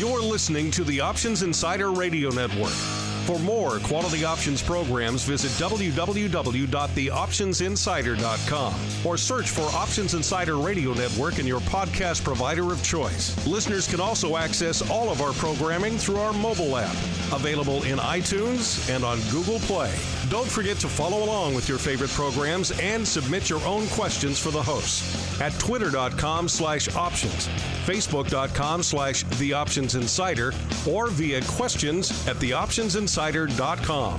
You're listening to the Options Insider Radio Network. For more quality options programs, visit www.theoptionsinsider.com or search for Options Insider Radio Network in your podcast provider of choice. Listeners can also access all of our programming through our mobile app, available in iTunes and on Google Play. Don't forget to follow along with your favorite programs and submit your own questions for the hosts at twitter.com/options, facebook.com/theoptionsinsider, or via questions at theoptionsinsider.com.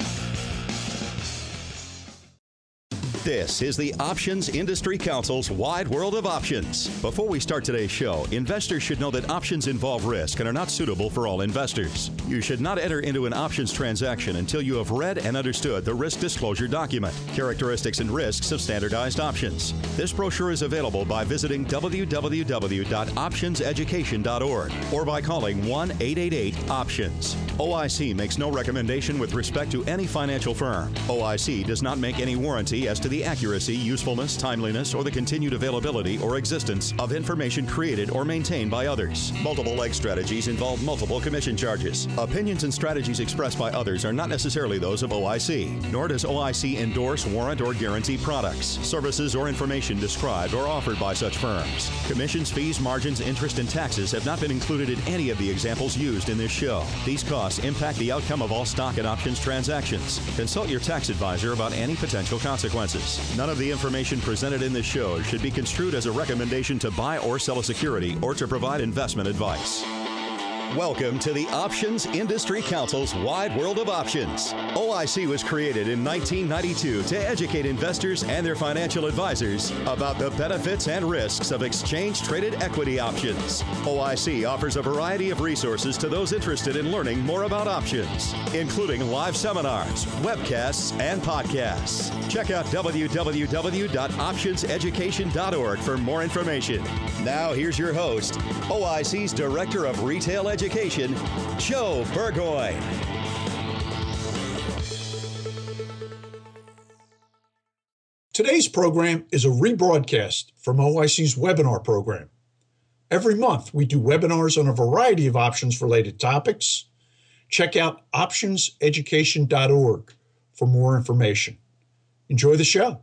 This is the Options Industry Council's Wide World of Options. Before we start today's show, investors should know that options involve risk and are not suitable for all investors. You should not enter into an options transaction until you have read and understood the risk disclosure document, characteristics and risks of standardized options. This brochure is available by visiting www.optionseducation.org or by calling 1-888-OPTIONS. OIC makes no recommendation with respect to any financial firm. OIC does not make any warranty as to the accuracy, usefulness, timeliness, or the continued availability or existence of information created or maintained by others. Multiple leg strategies involve multiple commission charges. Opinions and strategies expressed by others are not necessarily those of OIC, nor does OIC endorse, warrant, or guarantee products, services, or information described or offered by such firms. Commissions, fees, margins, interest, and taxes have not been included in any of the examples used in this show. These costs impact the outcome of all stock and options transactions. Consult your tax advisor about any potential consequences. None of the information presented in this show should be construed as a recommendation to buy or sell a security or to provide investment advice. Welcome to the Options Industry Council's Wide World of Options. OIC was created in 1992 to educate investors and their financial advisors about the benefits and risks of exchange-traded equity options. OIC offers a variety of resources to those interested in learning more about options, including live seminars, webcasts, and podcasts. Check out www.optionseducation.org for more information. Now here's your host, OIC's Director of Retail Education, Joe Burgoyne. Today's program is a rebroadcast from OIC's webinar program. Every month, we do webinars on a variety of options-related topics. Check out optionseducation.org for more information. Enjoy the show.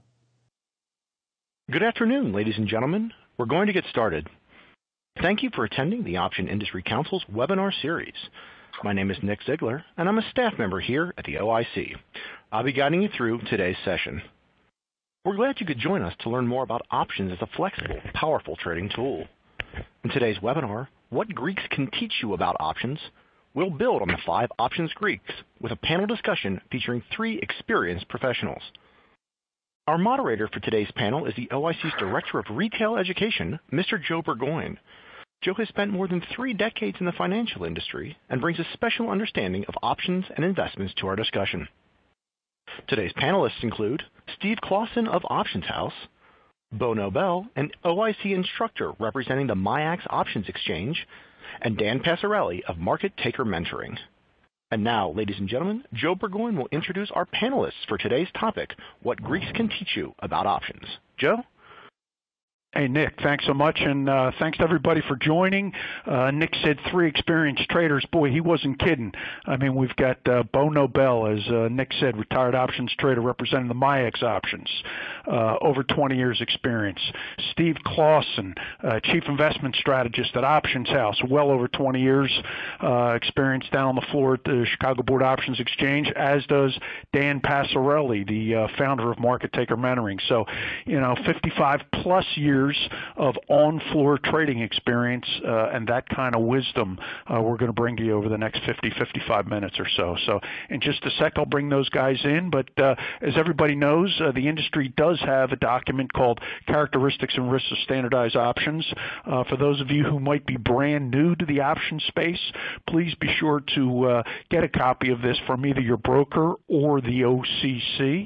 Good afternoon, ladies and gentlemen. We're going to get started. Thank you for attending the Option Industry Council's webinar series. My name is Nick Ziegler, and I'm a staff member here at the OIC. I'll be guiding you through today's session. We're glad you could join us to learn more about options as a flexible, powerful trading tool. In today's webinar, What Greeks Can Teach You About Options, we'll build on the 5 options Greeks with a panel discussion featuring 3 experienced professionals. Our moderator for today's panel is the OIC's Director of Retail Education, Mr. Joe Burgoyne. Joe has spent more than 3 decades in the financial industry and brings a special understanding of options and investments to our discussion. Today's panelists include Steve Clausen of Options House, Bo Nobel, an OIC instructor representing the MIAX Options Exchange, and Dan Passarelli of Market Taker Mentoring. And now, ladies and gentlemen, Joe Burgoyne will introduce our panelists for today's topic, What Greeks Can Teach You About Options. Joe? Hey, Nick, thanks so much, and thanks to everybody for joining. Nick said 3 experienced traders. Boy, he wasn't kidding. I mean, we've got Bo Nobel, as Nick said, retired options trader representing the MIAX options, over 20 years experience. Steve Clausen, chief investment strategist at Options House, well over 20 years experience down on the floor at the Chicago Board Options Exchange, as does Dan Passarelli, the founder of Market Taker Mentoring. So, 55 plus years of on-floor trading experience and that kind of wisdom we're going to bring to you over the next 55 minutes or so. So in just a sec, I'll bring those guys in. But as everybody knows, the industry does have a document called Characteristics and Risks of Standardized Options. For those of you who might be brand new to the options space, please be sure to get a copy of this from either your broker or the OCC.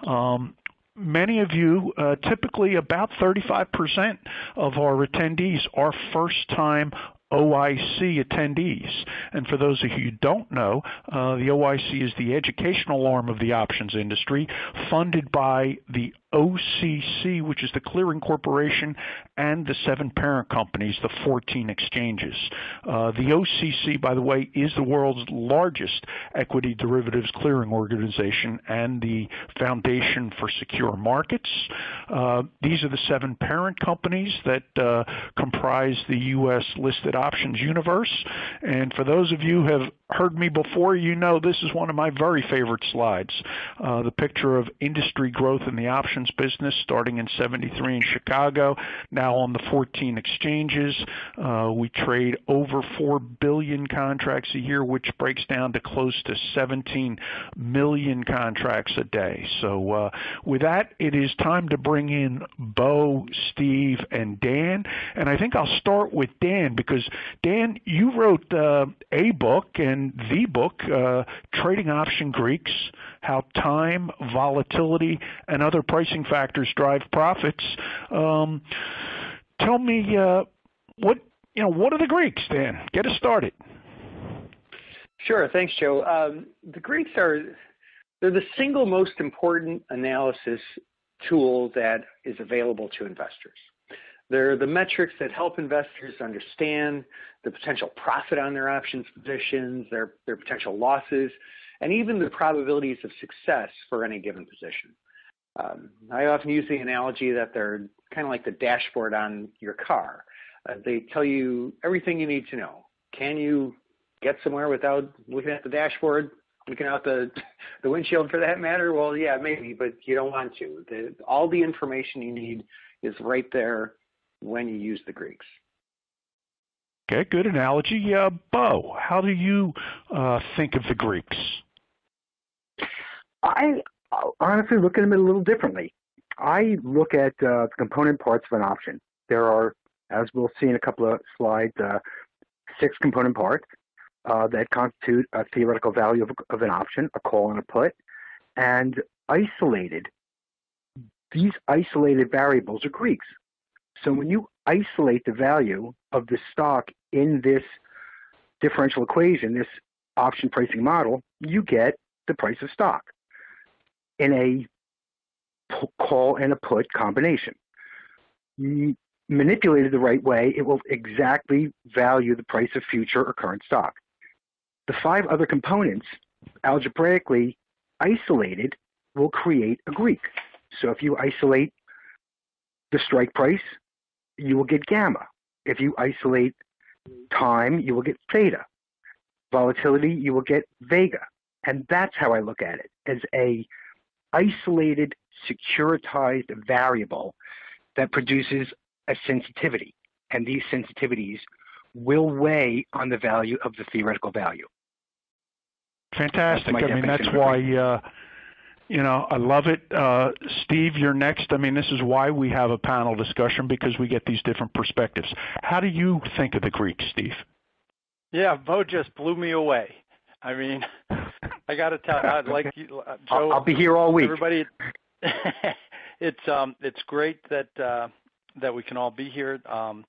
Many of you, typically about 35% of our attendees are first-time OIC attendees. And for those of you who don't know, the OIC is the educational arm of the options industry, funded by the OCC, which is the clearing corporation, and the 7 parent companies, the 14 exchanges. The OCC, by the way, is the world's largest equity derivatives clearing organization and the foundation for secure markets. These are the 7 parent companies that comprise the U.S. listed options universe. And for those of you who have heard me before, you know this is one of my very favorite slides. The picture of industry growth in the options business starting in '73 in Chicago, now on the 14 exchanges. We trade over 4 billion contracts a year, which breaks down to close to 17 million contracts a day. So with that, it is time to bring in Bo, Steve, and Dan. And I think I'll start with Dan because, Dan, you wrote a book and the book, Trading Option Greeks, How Time, Volatility, and Other Pricing Factors Drive Profits. Tell me what are the Greeks, Dan? Get us started. Sure, thanks, Joe. The Greeks they're the single most important analysis tool that is available to investors. They're the metrics that help investors understand the potential profit on their options positions, their potential losses, and even the probabilities of success for any given position. I often use the analogy that they're kind of like the dashboard on your car. They tell you everything you need to know. Can you get somewhere without looking at the dashboard, looking out the windshield for that matter? Well, yeah, maybe, but you don't want to. All the information you need is right there when you use the Greeks. Okay, good analogy. Bo, how do you think of the Greeks? I honestly look at them a little differently. I look at the component parts of an option. There are, as we'll see in a couple of slides, 6 component parts that constitute a theoretical value of an option, a call and a put, and these isolated variables are Greeks. So when you isolate the value of the stock in this differential equation, this option pricing model, you get the price of stock in a call and a put combination. Manipulated the right way, it will exactly value the price of future or current stock. The 5 other components, algebraically isolated, will create a Greek. So if you isolate the strike price, you will get gamma. If you isolate time, you will get theta. Volatility, you will get vega. And that's how I look at it, as a isolated, securitized variable that produces a sensitivity. And these sensitivities will weigh on the value of the theoretical value. Fantastic. I mean, that's why, I love it. Steve, you're next. I mean, this is why we have a panel discussion, because we get these different perspectives. How do you think of the Greeks, Steve? Yeah, Bo just blew me away. I mean, I got to tell you, like you, Joe. I'll be here all week. Everybody, it's great that we can all be here.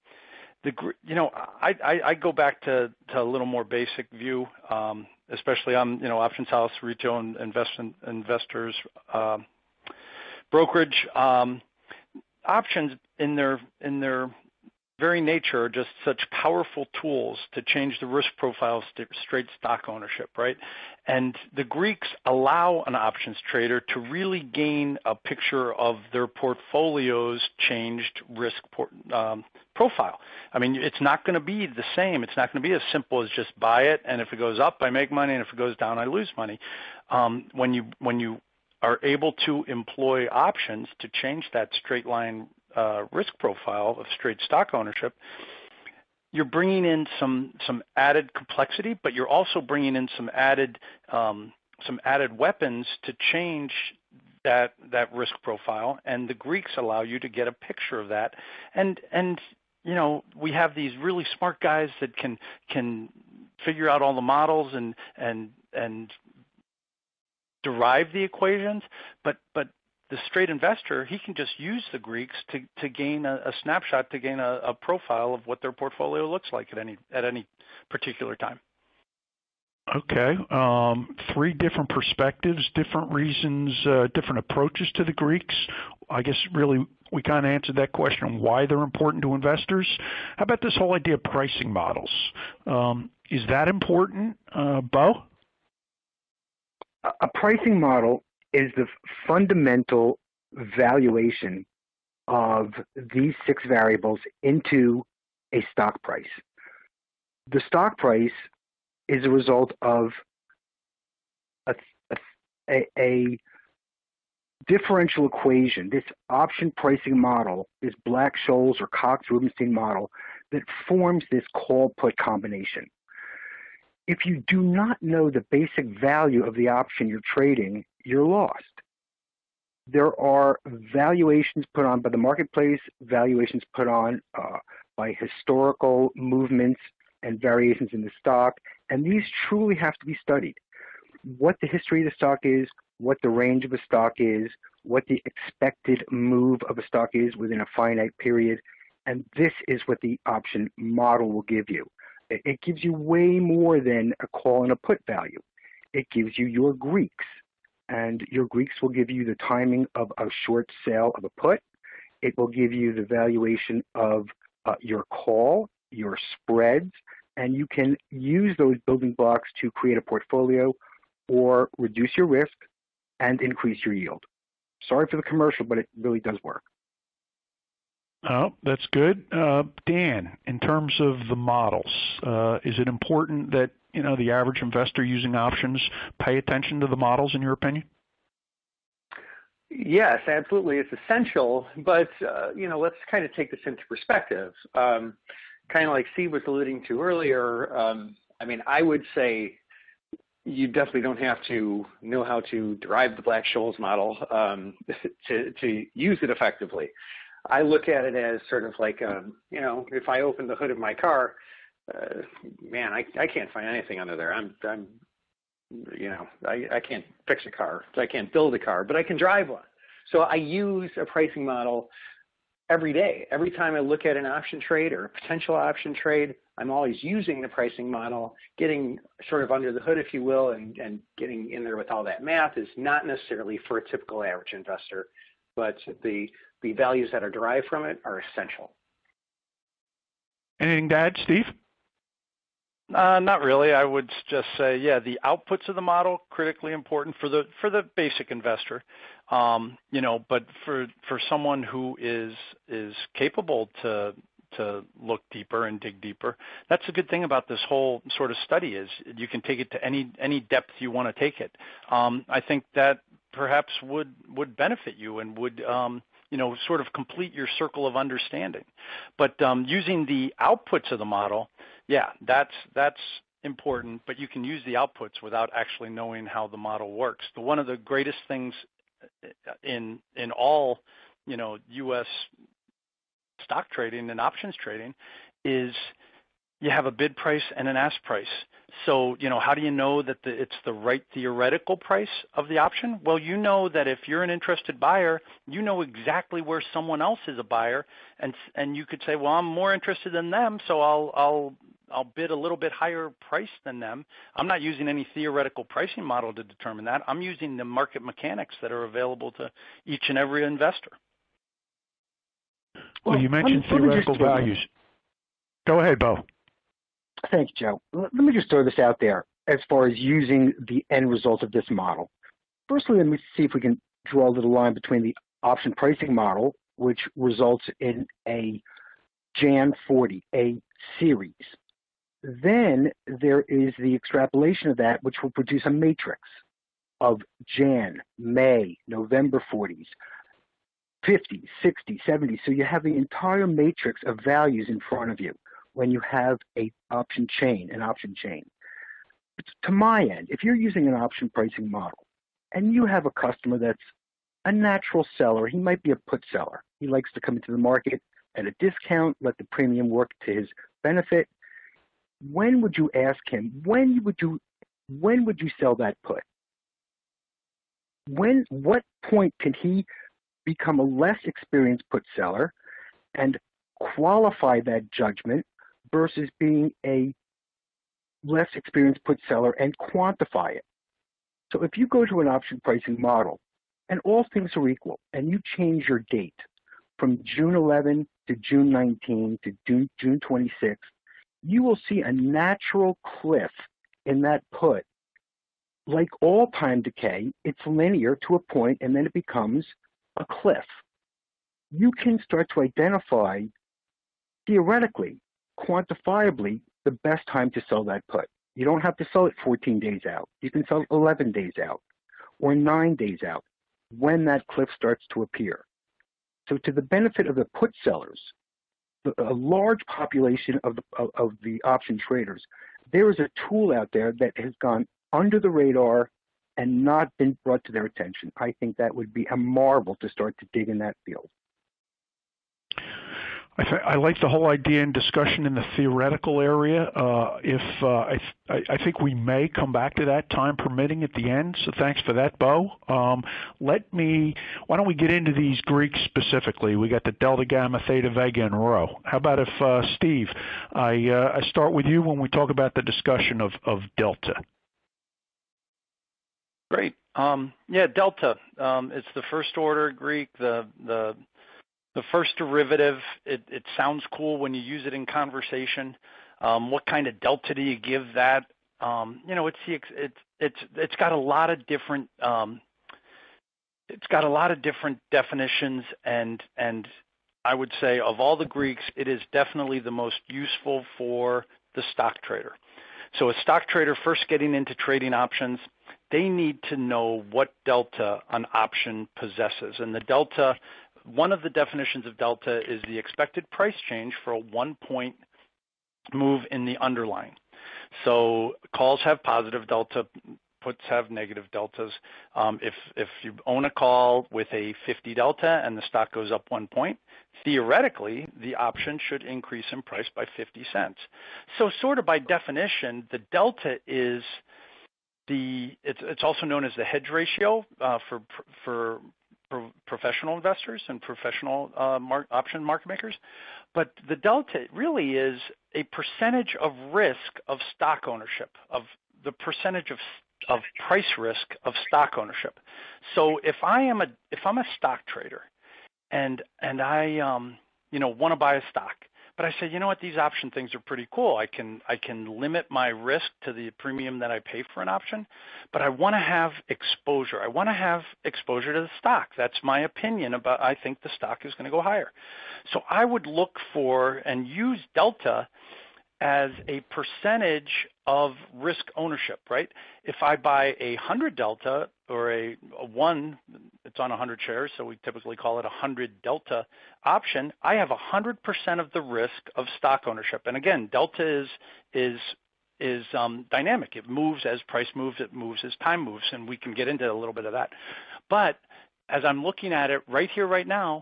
I go back to a little more basic view, especially on Options House, retail and investors, brokerage. Options in their very nature are just such powerful tools to change the risk profile of straight stock ownership, right? And the Greeks allow an options trader to really gain a picture of their portfolio's changed risk profile. I mean, it's not going to be the same. It's not going to be as simple as just buy it, and if it goes up, I make money, and if it goes down, I lose money. When you are able to employ options to change that straight line risk profile of straight stock ownership, you're bringing in some added complexity, but you're also bringing in some added weapons to change that risk profile. And the Greeks allow you to get a picture of that. And we have these really smart guys that can figure out all the models and derive the equations, but the straight investor, he can just use the Greeks to gain a snapshot, to gain a profile of what their portfolio looks like at any particular time. Okay. Three different perspectives, different reasons, different approaches to the Greeks. I guess really we kind of answered that question on why they're important to investors. How about this whole idea of pricing models? Is that important, Bo? A pricing model is the fundamental valuation of these 6 variables into a stock price. The stock price is a result of a differential equation, this option pricing model, this Black-Scholes or Cox-Rubenstein model that forms this call-put combination. If you do not know the basic value of the option you're trading, you're lost. There are valuations put on by the marketplace, valuations put on by historical movements and variations in the stock, and these truly have to be studied. What the history of the stock is, what the range of a stock is, what the expected move of a stock is within a finite period, and this is what the option model will give you. It gives you way more than a call and a put value. It gives you your Greeks, and your Greeks will give you the timing of a short sale of a put. It will give you the valuation of your call, your spreads, and you can use those building blocks to create a portfolio or reduce your risk and increase your yield. Sorry for the commercial, but it really does work. Oh, that's good. Dan, in terms of the models, is it important that the average investor using options pay attention to the models, in your opinion? Yes, absolutely. It's essential, but let's kind of take this into perspective. Kind of like Steve was alluding to earlier, I would say you definitely don't have to know how to derive the Black-Scholes model to use it effectively. I look at it as sort of like, if I open the hood of my car, I can't find anything under there. I can't fix a car, so I can't build a car, but I can drive one. So I use a pricing model every day. Every time I look at an option trade or a potential option trade, I'm always using the pricing model, getting sort of under the hood, if you will, and getting in there with all that math is not necessarily for a typical average investor, but the values that are derived from it are essential. Anything to add, Steve? Not really. I would just say, the outputs of the model critically important for the basic investor. But for someone who is capable to look deeper and dig deeper, that's a good thing about this whole sort of study is you can take it to any depth you want to take it. I think that perhaps would benefit you and would sort of complete your circle of understanding. But using the outputs of the model, that's important, but you can use the outputs without actually knowing how the model works. One of the greatest things in all, U.S. stock trading and options trading is you have a bid price and an ask price. So, how do you know that it's the right theoretical price of the option? Well, you know that if you're an interested buyer, you know exactly where someone else is a buyer, and you could say, well, I'm more interested than them, so I'll bid a little bit higher price than them. I'm not using any theoretical pricing model to determine that. I'm using the market mechanics that are available to each and every investor. Well, you mentioned theoretical values. Go ahead, Bo. Thanks, Joe. Let me just throw this out there as far as using the end result of this model. Firstly, let me see if we can draw a little line between the option pricing model, which results in a Jan 40, a series. Then there is the extrapolation of that, which will produce a matrix of Jan, May, November 40s, 50, 60, 70. So you have the entire matrix of values in front of you when you have an option chain. To my end, if you're using an option pricing model and you have a customer that's a natural seller, he might be a put seller. He likes to come into the market at a discount, let the premium work to his benefit. When would you ask him, when would you sell that put? What point can he become a less experienced put seller and qualify that judgment versus being a less experienced put seller and quantify it. So if you go to an option pricing model and all things are equal and you change your date from June 11 to June 19 to June 26, you will see a natural cliff in that put. Like all time decay, it's linear to a point and then it becomes a cliff. You can start to identify, theoretically, quantifiably, the best time to sell that put. You don't have to sell it 14 days out. You can sell it 11 days out or 9 days out when that cliff starts to appear. So to the benefit of the put sellers, a large population of the option traders, there is a tool out there that has gone under the radar and not been brought to their attention. I think that would be a marvel to start to dig in that field. I like the whole idea and discussion in the theoretical area. I think we may come back to that, time permitting, at the end. So thanks for that, Bo. Why don't we get into these Greeks specifically? We got the delta, gamma, theta, vega, and rho. How about if Steve, I start with you when we talk about the discussion of delta. Great. Yeah, delta. It's the first order Greek. The first derivative, it sounds cool when you use it in conversation. What kind of delta do you give that? It's got a lot of different definitions, and I would say of all the Greeks, it is definitely the most useful for the stock trader. So a stock trader first getting into trading options, they need to know what delta an option possesses, and the delta. One of the definitions of delta is the expected price change for a 1-point move in the underlying. So calls have positive delta, puts have negative deltas. If you own a call with a 50 delta and the stock goes up 1 point, theoretically, the option should increase in price by 50 cents. So sort of by definition, the delta is it's also known as the hedge ratio for professional investors and professional option market makers. But the delta really is a percentage of risk of stock ownership, of the percentage of price risk of stock ownership. So if I'm a stock trader and I want to buy a stock, but I say, you know what, these option things are pretty cool. I can limit my risk to the premium that I pay for an option, but I want to have exposure. I want to have exposure to the stock. That's my opinion about, I think the stock is going to go higher. So I would look for and use delta as a percentage of risk ownership, right? If I buy a 100 delta or a 1, it's on 100 shares, so we typically call it a 100 delta option, I have 100% of the risk of stock ownership. And again, delta is dynamic. It moves as price moves, it moves as time moves, and we can get into a little bit of that. But as I'm looking at it right here, right now,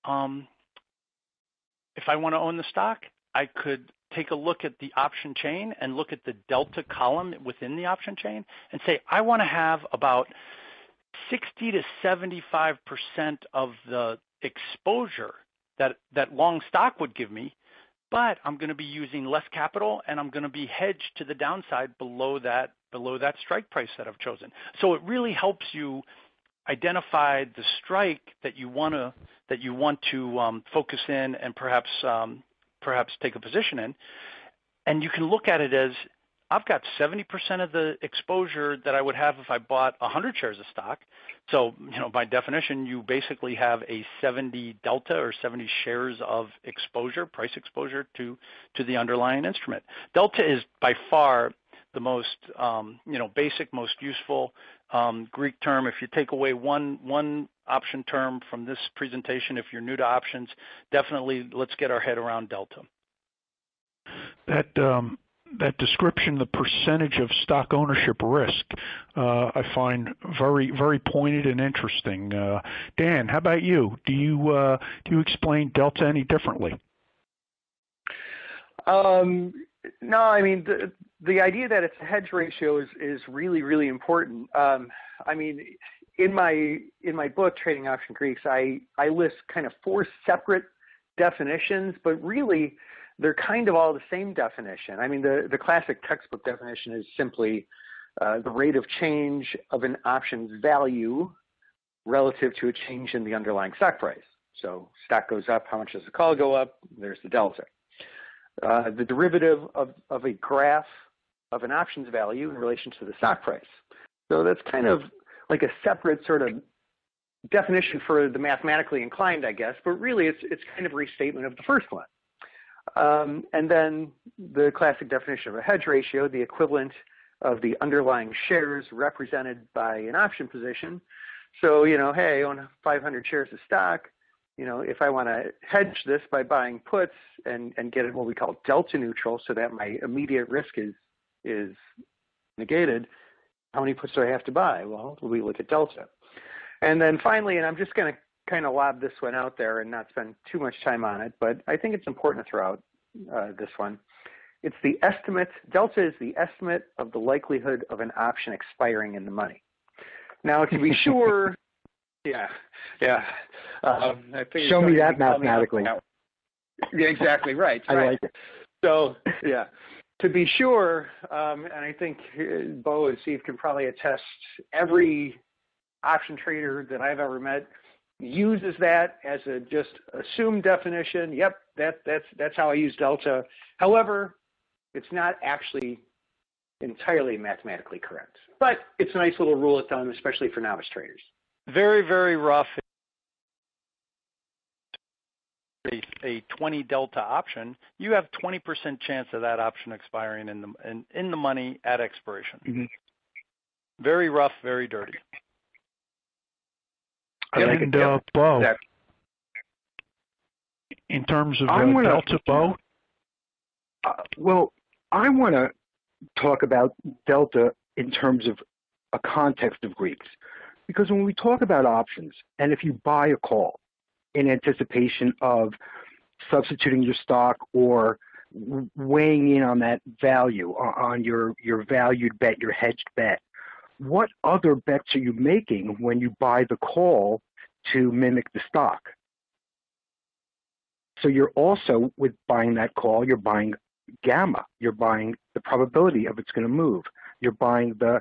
if I want to own the stock, I could take a look at the option chain and look at the delta column within the option chain and say, I want to have about 60 to 75% of the exposure that long stock would give me, but I'm going to be using less capital and I'm going to be hedged to the downside below that strike price that I've chosen. So it really helps you identify the strike that you want to focus in and perhaps take a position in, and you can look at it as I've got 70% of the exposure that I would have if I bought 100 shares of stock. So, by definition, you basically have a 70 delta or 70 shares of exposure, price exposure to the underlying instrument. Delta is by far the most, basic, most useful Greek term. If you take away one option term from this presentation, if you're new to options, definitely let's get our head around delta. That description, the percentage of stock ownership risk, I find very, very pointed and interesting. Dan, how about you? Do you explain delta any differently? No, I mean the idea that it's a hedge ratio is really, really important. I mean, in my book, Trading Option Greeks, I list kind of 4 separate definitions, but really they're kind of all the same definition. I mean, the classic textbook definition is simply the rate of change of an option's value relative to a change in the underlying stock price. So stock goes up, how much does the call go up? There's the delta. The derivative of a graph of an option's value in relation to the stock price. So that's kind of like a separate sort of definition for the mathematically inclined, I guess, but really it's kind of a restatement of the first one. And then the classic definition of a hedge ratio, the equivalent of the underlying shares represented by an option position. So, hey, I own 500 shares of stock. If I want to hedge this by buying puts and get it what we call delta neutral so that my immediate risk is negated, how many puts do I have to buy? Well, we look at delta. And then finally, and I'm just going to kind of lob this one out there and not spend too much time on it, but I think it's important to throw out this one. It's the estimate, delta is the estimate of the likelihood of an option expiring in the money. Now, to be sure, yeah. Show me that mathematically. Yeah, exactly right. I like it. So, yeah, to be sure, and I think Bo and Steve can probably attest, every option trader that I've ever met uses that as a just assumed definition. Yep, that's how I use delta. However, it's not actually entirely mathematically correct, but it's a nice little rule of thumb, especially for novice traders. Very, very rough. A 20 delta option, you have 20% chance of that option expiring in the money at expiration. Mm-hmm. Very rough, very dirty. And Bo, in terms of delta, Bo? Well, I want to talk about delta in terms of a context of Greeks. Because when we talk about options, and if you buy a call in anticipation of substituting your stock or weighing in on that value, on your valued bet, your hedged bet, what other bets are you making when you buy the call to mimic the stock? So you're also, with buying that call, you're buying gamma. You're buying the probability of it's going to move. You're buying the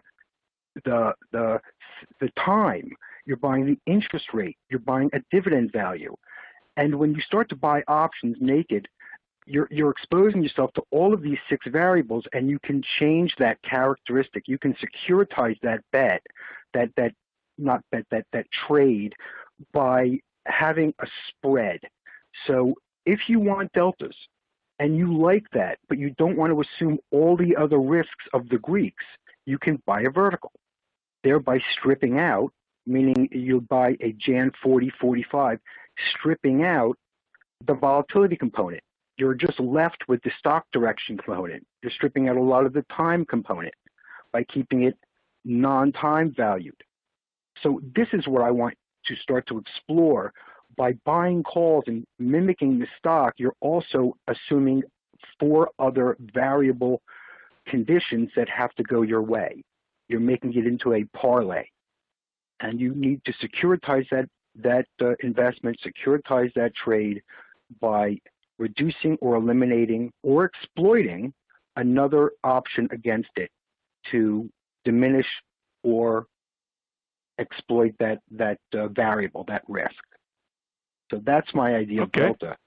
time. You're buying the interest rate. You're buying a dividend value. And when you start to buy options naked, you're exposing yourself to all of these 6 variables, and you can change that characteristic. You can securitize that bet, that trade, by having a spread. So if you want deltas and you like that, but you don't want to assume all the other risks of the Greeks, you can buy a vertical, thereby stripping out, meaning you'll buy a Jan 40-45, stripping out the volatility component. You're just left with the stock direction component. You're stripping out a lot of the time component by keeping it non-time valued. So this is what I want to start to explore. By buying calls and mimicking the stock, you're also assuming 4 other variable conditions that have to go your way. You're making it into a parlay. And you need to securitize that investment, securitize that trade by reducing or eliminating or exploiting another option against it to diminish or exploit that variable, that risk. So that's my idea of delta.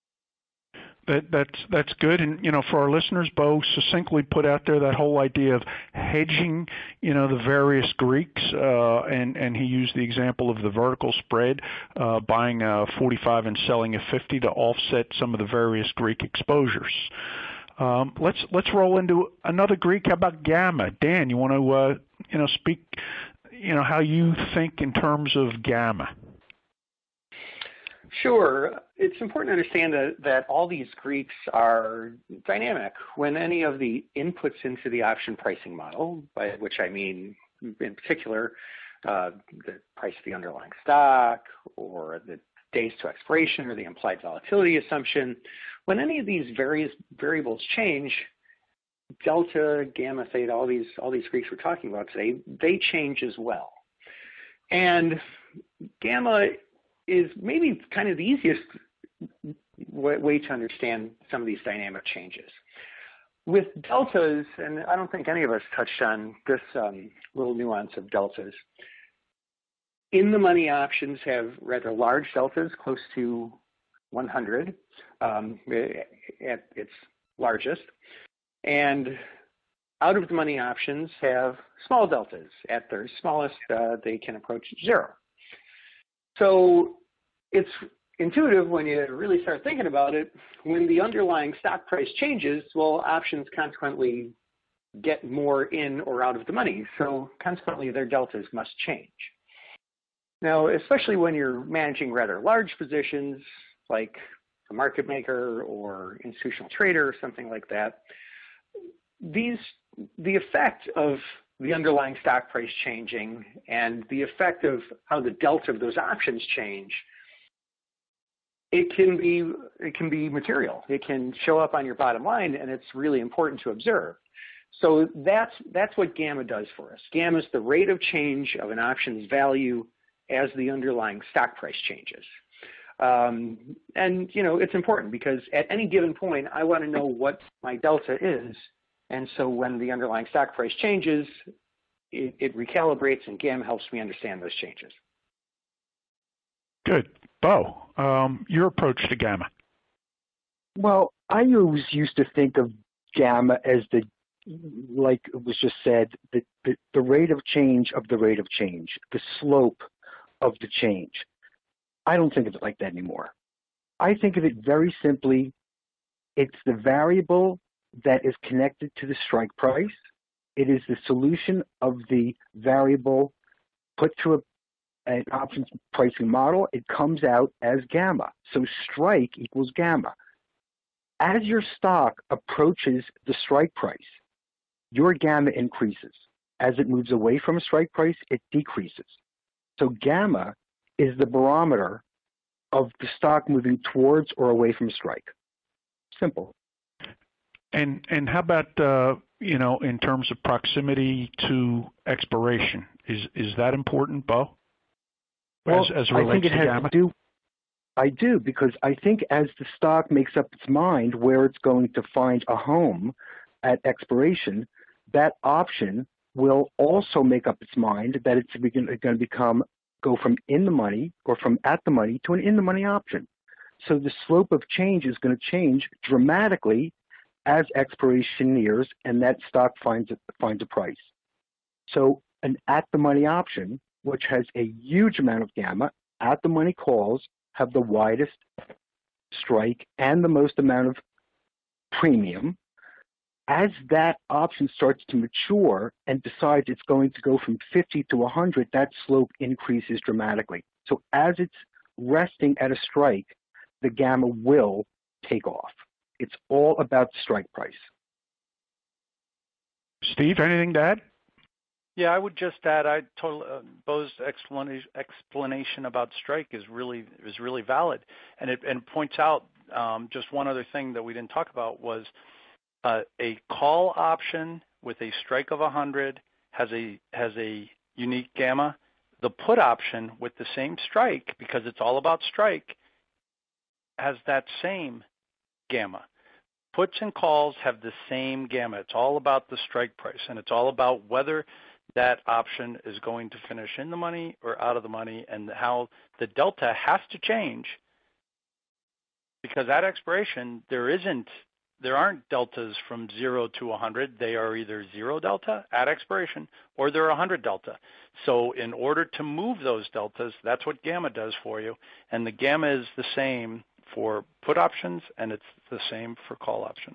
That's good. And, for our listeners, Bo succinctly put out there that whole idea of hedging, the various Greeks, and he used the example of the vertical spread, buying a 45 and selling a 50 to offset some of the various Greek exposures. Let's roll into another Greek. How about gamma? Dan, you want to, speak, how you think in terms of gamma? Sure. It's important to understand that all these Greeks are dynamic. When any of the inputs into the option pricing model, by which I mean in particular the price of the underlying stock or the days to expiration or the implied volatility assumption, when any of these various variables change, delta, gamma, theta, all these Greeks we're talking about today, they change as well. And gamma is maybe kind of the easiest way to understand some of these dynamic changes. With deltas, and I don't think any of us touched on this little nuance of deltas, in the money options have rather large deltas, close to 100 at its largest, and out of the money options have small deltas. At their smallest, they can approach 0. So it's intuitive when you really start thinking about it. When the underlying stock price changes, well, options consequently get more in or out of the money. So consequently, their deltas must change. Now, especially when you're managing rather large positions, like a market maker or institutional trader or something like that, the effect of the underlying stock price changing and the effect of how the delta of those options change, it can be material. It can show up on your bottom line, and it's really important to observe. So that's what gamma does for us. Gamma is the rate of change of an option's value as the underlying stock price changes. And it's important because at any given point, I want to know what my delta is. And so when the underlying stock price changes, it recalibrates, and gamma helps me understand those changes. Good. Bo, your approach to gamma. Well, I always used to think of gamma as like it was just said, the rate of change of the rate of change, the slope of the change. I don't think of it like that anymore. I think of it very simply. It's the variable that is connected to the strike price. It is the solution of the variable put through an options pricing model. It comes out as gamma. So strike equals gamma. As your stock approaches the strike price, your gamma increases. As it moves away from a strike price, it decreases. So gamma is the barometer of the stock moving towards or away from a strike. Simple. And how about in terms of proximity to expiration? Is that important, Bo? Well, as it relates to gamma? I do, because I think as the stock makes up its mind where it's going to find a home at expiration, that option will also make up its mind that it's going to go from in the money or from at the money to an in the money option. So the slope of change is going to change dramatically as expiration nears and that stock finds a price. So an at the money option, which has a huge amount of gamma, at the money calls have the widest strike and the most amount of premium. As that option starts to mature and decides it's going to go from 50 to 100, that slope increases dramatically. So as it's resting at a strike, the gamma will take off. It's all about the strike price. Steve, anything to add? Yeah, I would just add, Bo's explanation about strike is really valid, and it points out just one other thing that we didn't talk about was a call option with a strike of 100 has a unique gamma. The put option with the same strike, because it's all about strike, has that same gamma. Puts and calls have the same gamma. It's all about the strike price, and it's all about whether that option is going to finish in the money or out of the money, and how the delta has to change, because at expiration there aren't deltas from 0 to 100. They are either 0 delta at expiration or they're 100 delta. So in order to move those deltas, that's what gamma does for you, and the gamma is the same for put options, and it's the same for call options.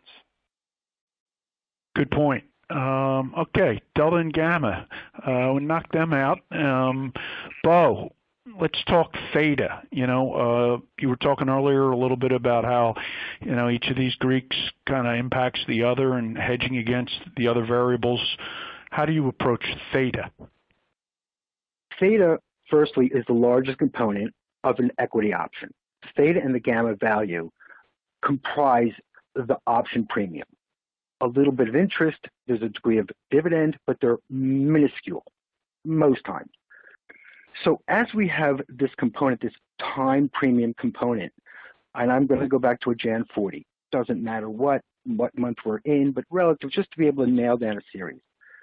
Good point. Okay, delta and gamma. We knocked them out. Bo, let's talk theta. You were talking earlier a little bit about how, each of these Greeks kind of impacts the other and hedging against the other variables. How do you approach theta? Theta, firstly, is the largest component of an equity option. Theta and the gamma value comprise the option premium. A little bit of interest, there's a degree of dividend, but they're minuscule most times. So as we have this component, this time premium component, and I'm going to go back to a Jan 40. Doesn't matter what month we're in, but relative, just to be able to nail down a series.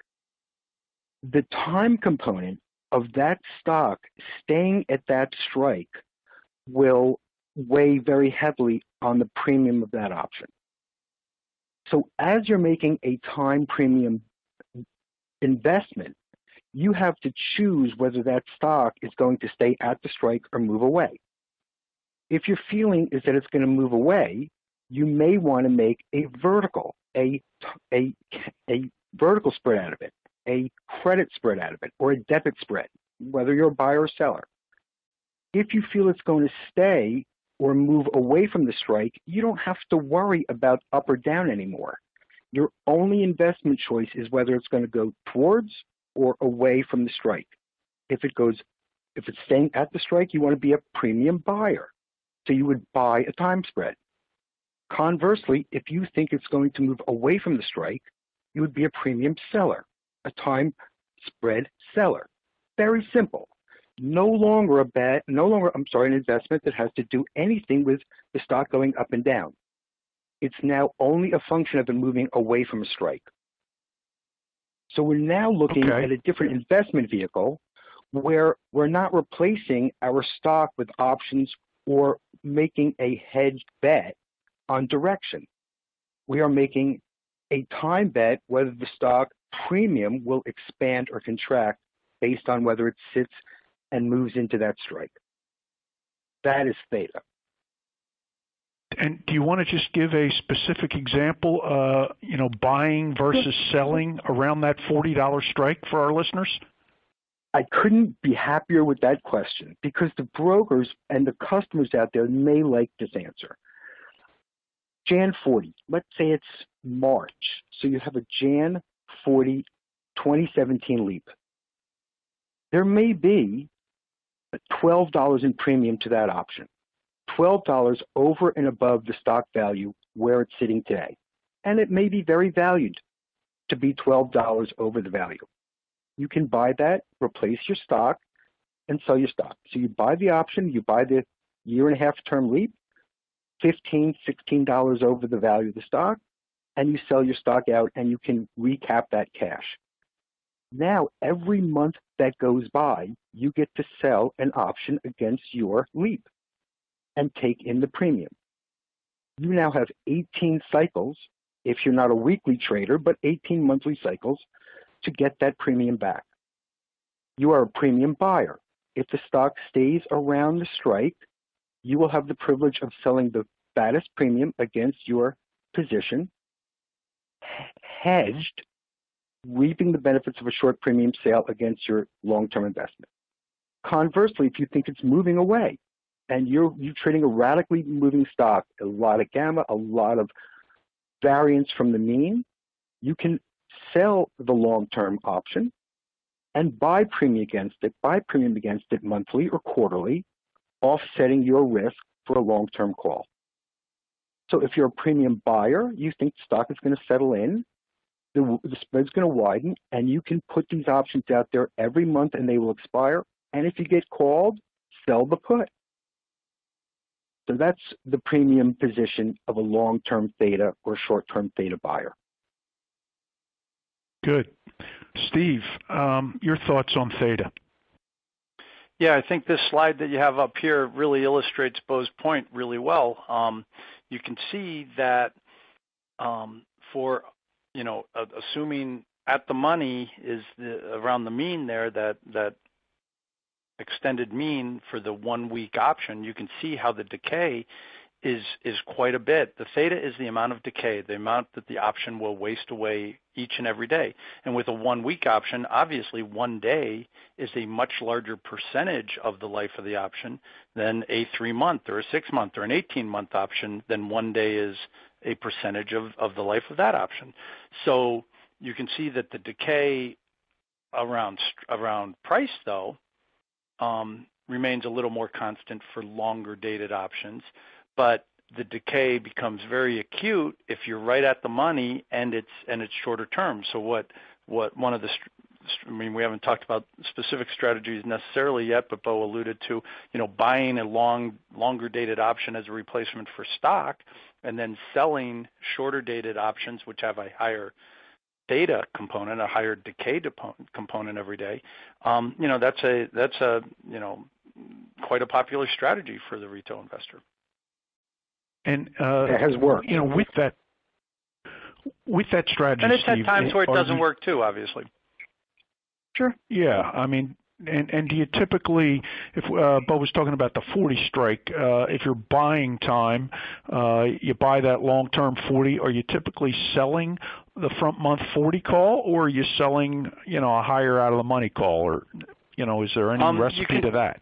The time component of that stock staying at that strike will weigh very heavily on the premium of that option. So as you're making a time premium investment, you have to choose whether that stock is going to stay at the strike or move away. If your feeling is that it's going to move away, you may want to make a vertical, a vertical spread out of it, a credit spread out of it, or a debit spread, whether you're a buyer or seller. If you feel it's going to stay or move away from the strike, you don't have to worry about up or down anymore. Your only investment choice is whether it's going to go towards or away from the strike. If it's staying at the strike, you want to be a premium buyer. So you would buy a time spread. Conversely, if you think it's going to move away from the strike, you would be a premium seller, a time spread seller. Very simple. No longer an investment that has to do anything with the stock going up and down. It's now only a function of it moving away from a strike. So we're now looking at a different investment vehicle where we're not replacing our stock with options or making a hedged bet on direction. We are making a time bet whether the stock premium will expand or contract based on whether it sits and moves into that strike. That is theta. And do you want to just give a specific example, buying versus selling around that $40 strike for our listeners? I couldn't be happier with that question because the brokers and the customers out there may like this answer. Jan 40, let's say it's March. So you have a Jan 40 2017 leap. There may be $12 in premium to that option. $12 over and above the stock value where it's sitting today. And it may be very valued to be $12 over the value. You can buy that, replace your stock, and sell your stock. So you buy the option, you buy the year-and-a-half term leap, $15, $16 over the value of the stock, and you sell your stock out and you can recap that cash. Now, every month that goes by, you get to sell an option against your leap and take in the premium. You now have 18 cycles, if you're not a weekly trader, but 18 monthly cycles to get that premium back. You are a premium buyer. If the stock stays around the strike, you will have the privilege of selling the fattest premium against your position, hedged, reaping the benefits of a short premium sale against your long-term investment. Conversely, if you think it's moving away and you're trading a radically moving stock, a lot of gamma, a lot of variance from the mean, you can sell the long-term option and buy premium against it monthly or quarterly, offsetting your risk for a long-term call. So if you're a premium buyer, you think the stock is going to settle in, the spread's going to widen, and you can put these options out there every month and they will expire. And if you get called, sell the put. So that's the premium position of a long-term theta or short-term theta buyer. Good. Steve, your thoughts on theta? Yeah, I think this slide that you have up here really illustrates Bo's point really well. You can see that assuming at the money is around the mean there, that extended mean for the 1 week option, you can see how the decay is quite a bit. The theta is the amount of decay, the amount that the option will waste away each and every day. And with a 1 week option, obviously 1 day is a much larger percentage of the life of the option than a 3 month or a 6 month or an 18-month option. Then 1 day is a percentage of the life of that option. So you can see that the decay around price, though, remains a little more constant for longer dated options, but the decay becomes very acute if you're right at the money and it's shorter term. So what one of the I mean, we haven't talked about specific strategies necessarily yet, but Bo alluded to, buying a longer dated option as a replacement for stock, and then selling shorter dated options, which have a higher theta component, a higher decay component every day. That's a quite a popular strategy for the retail investor. And it has worked. With that strategy, and it's Steve, had times where it doesn't work too, obviously. Sure. Yeah, I mean, and do you typically, if Bo was talking about the 40 strike, if you're buying time, you buy that long-term 40, are you typically selling the front month 40 call, or are you selling, a higher out of the money call, or, is there any recipe to that?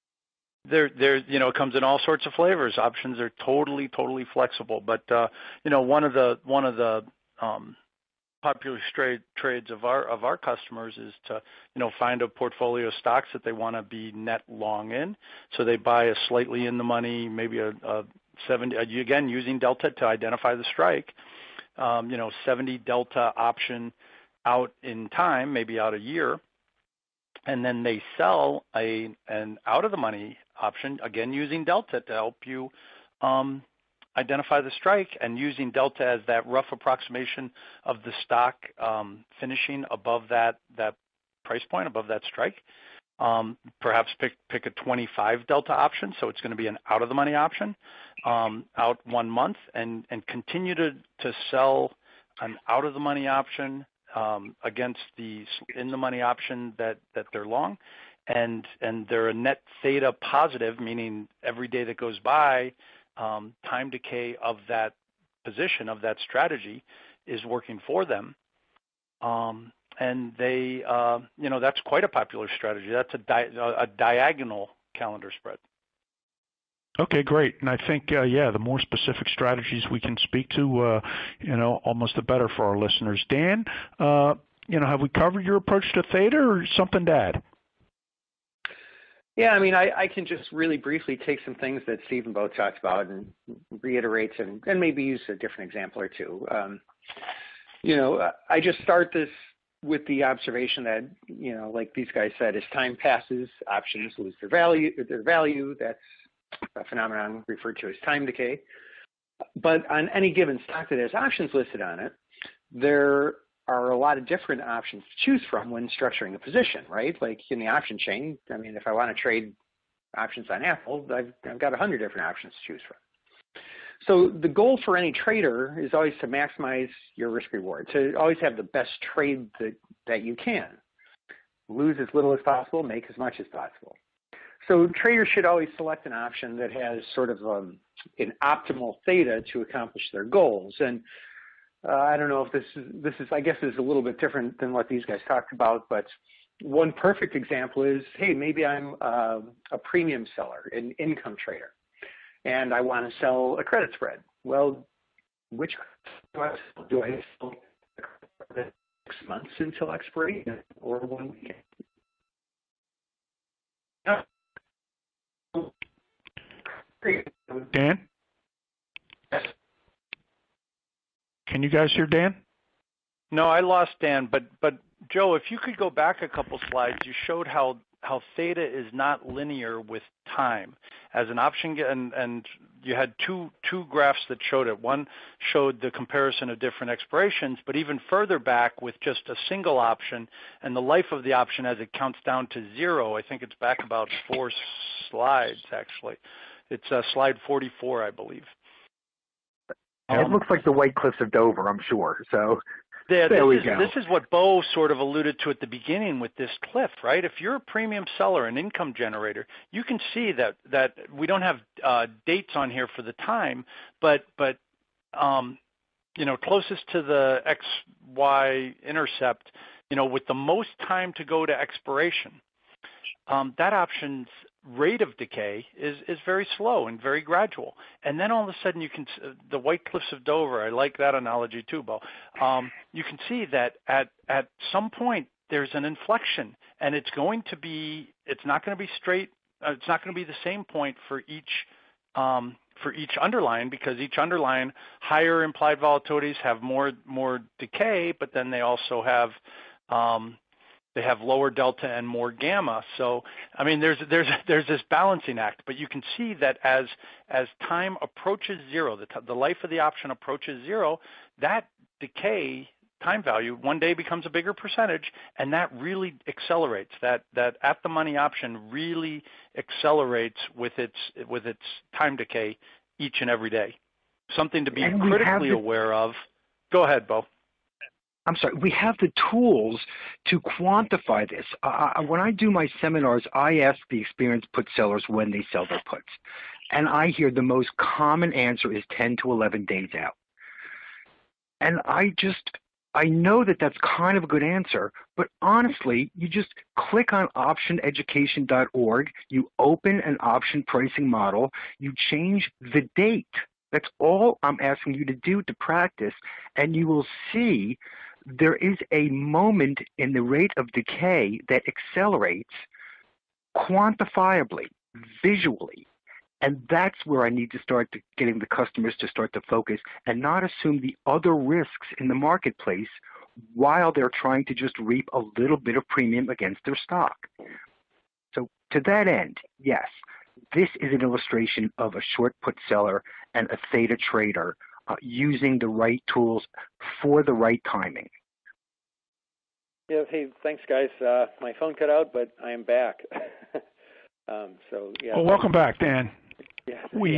It comes in all sorts of flavors. Options are totally flexible. But one of the popular trades of our customers is to find a portfolio of stocks that they want to be net long in. So they buy a slightly in the money, maybe a 70, again using delta to identify the strike. 70 delta option out in time, maybe out a year. And then they sell an out of the money option, again using delta to help you identify the strike, and using delta as that rough approximation of the stock finishing above that price point, above that strike. Perhaps pick a 25 delta option, so it's going to be an out of the money option out 1 month, and continue to sell an out of the money option against the in the money option that they're long, and they're a net theta positive, meaning every day that goes by, time decay of that position, of that strategy, is working for them. And they, that's quite a popular strategy. That's a diagonal calendar spread. Okay, great. And I think, the more specific strategies we can speak to, almost the better for our listeners. Dan, have we covered your approach to theta, or something to add? Yeah, I mean, I can just really briefly take some things that Steve and Bo talked about and reiterate and maybe use a different example or two. I just start this with the observation that, like these guys said, as time passes, options lose their value. That's a phenomenon referred to as time decay. But on any given stock that has options listed on it, there are a lot of different options to choose from when structuring a position, right? Like in the option chain, I mean, if I want to trade options on Apple, I've got 100 different options to choose from. So the goal for any trader is always to maximize your risk reward, to always have the best trade that you can. Lose as little as possible, make as much as possible. So traders should always select an option that has sort of an optimal theta to accomplish their goals. And I don't know if this is, I guess is a little bit different than what these guys talked about, but one perfect example is, hey, maybe I'm a premium seller, an income trader, and I want to sell a credit spread. Well, which do I sell 6 months until expiry or 1 weekend? Dan? Yes. Can you guys hear Dan? No, I lost Dan, but Joe, if you could go back a couple slides, you showed how theta is not linear with time as an option, and you had two graphs that showed it. One showed the comparison of different expirations, but even further back with just a single option and the life of the option as it counts down to 0. I think it's back about 4 slides, actually. It's slide 44, I believe. It looks like the White Cliffs of Dover, I'm sure. So yeah, this is what Bo sort of alluded to at the beginning with this cliff, right? If you're a premium seller, an income generator, you can see that we don't have dates on here for the time, but closest to the XY intercept, with the most time to go to expiration, that option's rate of decay is very slow and very gradual. And then all of a sudden you can, the White Cliffs of Dover, I like that analogy too, Bo. You can see that at some point there's an inflection, and it's not going to be straight. It's not going to be the same point for each underlying, because each underlying, higher implied volatilities have more decay, but then they also have They have lower delta and more gamma. So, I mean, there's this balancing act, but you can see that as time approaches zero, the life of the option approaches zero, that decay time value one day becomes a bigger percentage, and that really accelerates. That at the money option really accelerates with its time decay each and every day. Something to be critically aware of. Go ahead, Bo. I'm sorry, we have the tools to quantify this. When I do my seminars, I ask the experienced put sellers when they sell their puts. And I hear the most common answer is 10 to 11 days out. And I know that that's kind of a good answer, but honestly, you just click on optioneducation.org, you open an option pricing model, you change the date. That's all I'm asking you to do to practice, and you will see there is a moment in the rate of decay that accelerates quantifiably, visually. And that's where I need to start getting the customers to start to focus and not assume the other risks in the marketplace while they're trying to just reap a little bit of premium against their stock. So to that end, yes, this is an illustration of a short put seller and a theta trader using the right tools for the right timing. Yeah, hey, thanks, guys. My phone cut out, but I am back. So yeah. Well, welcome back, Dan. Yeah, we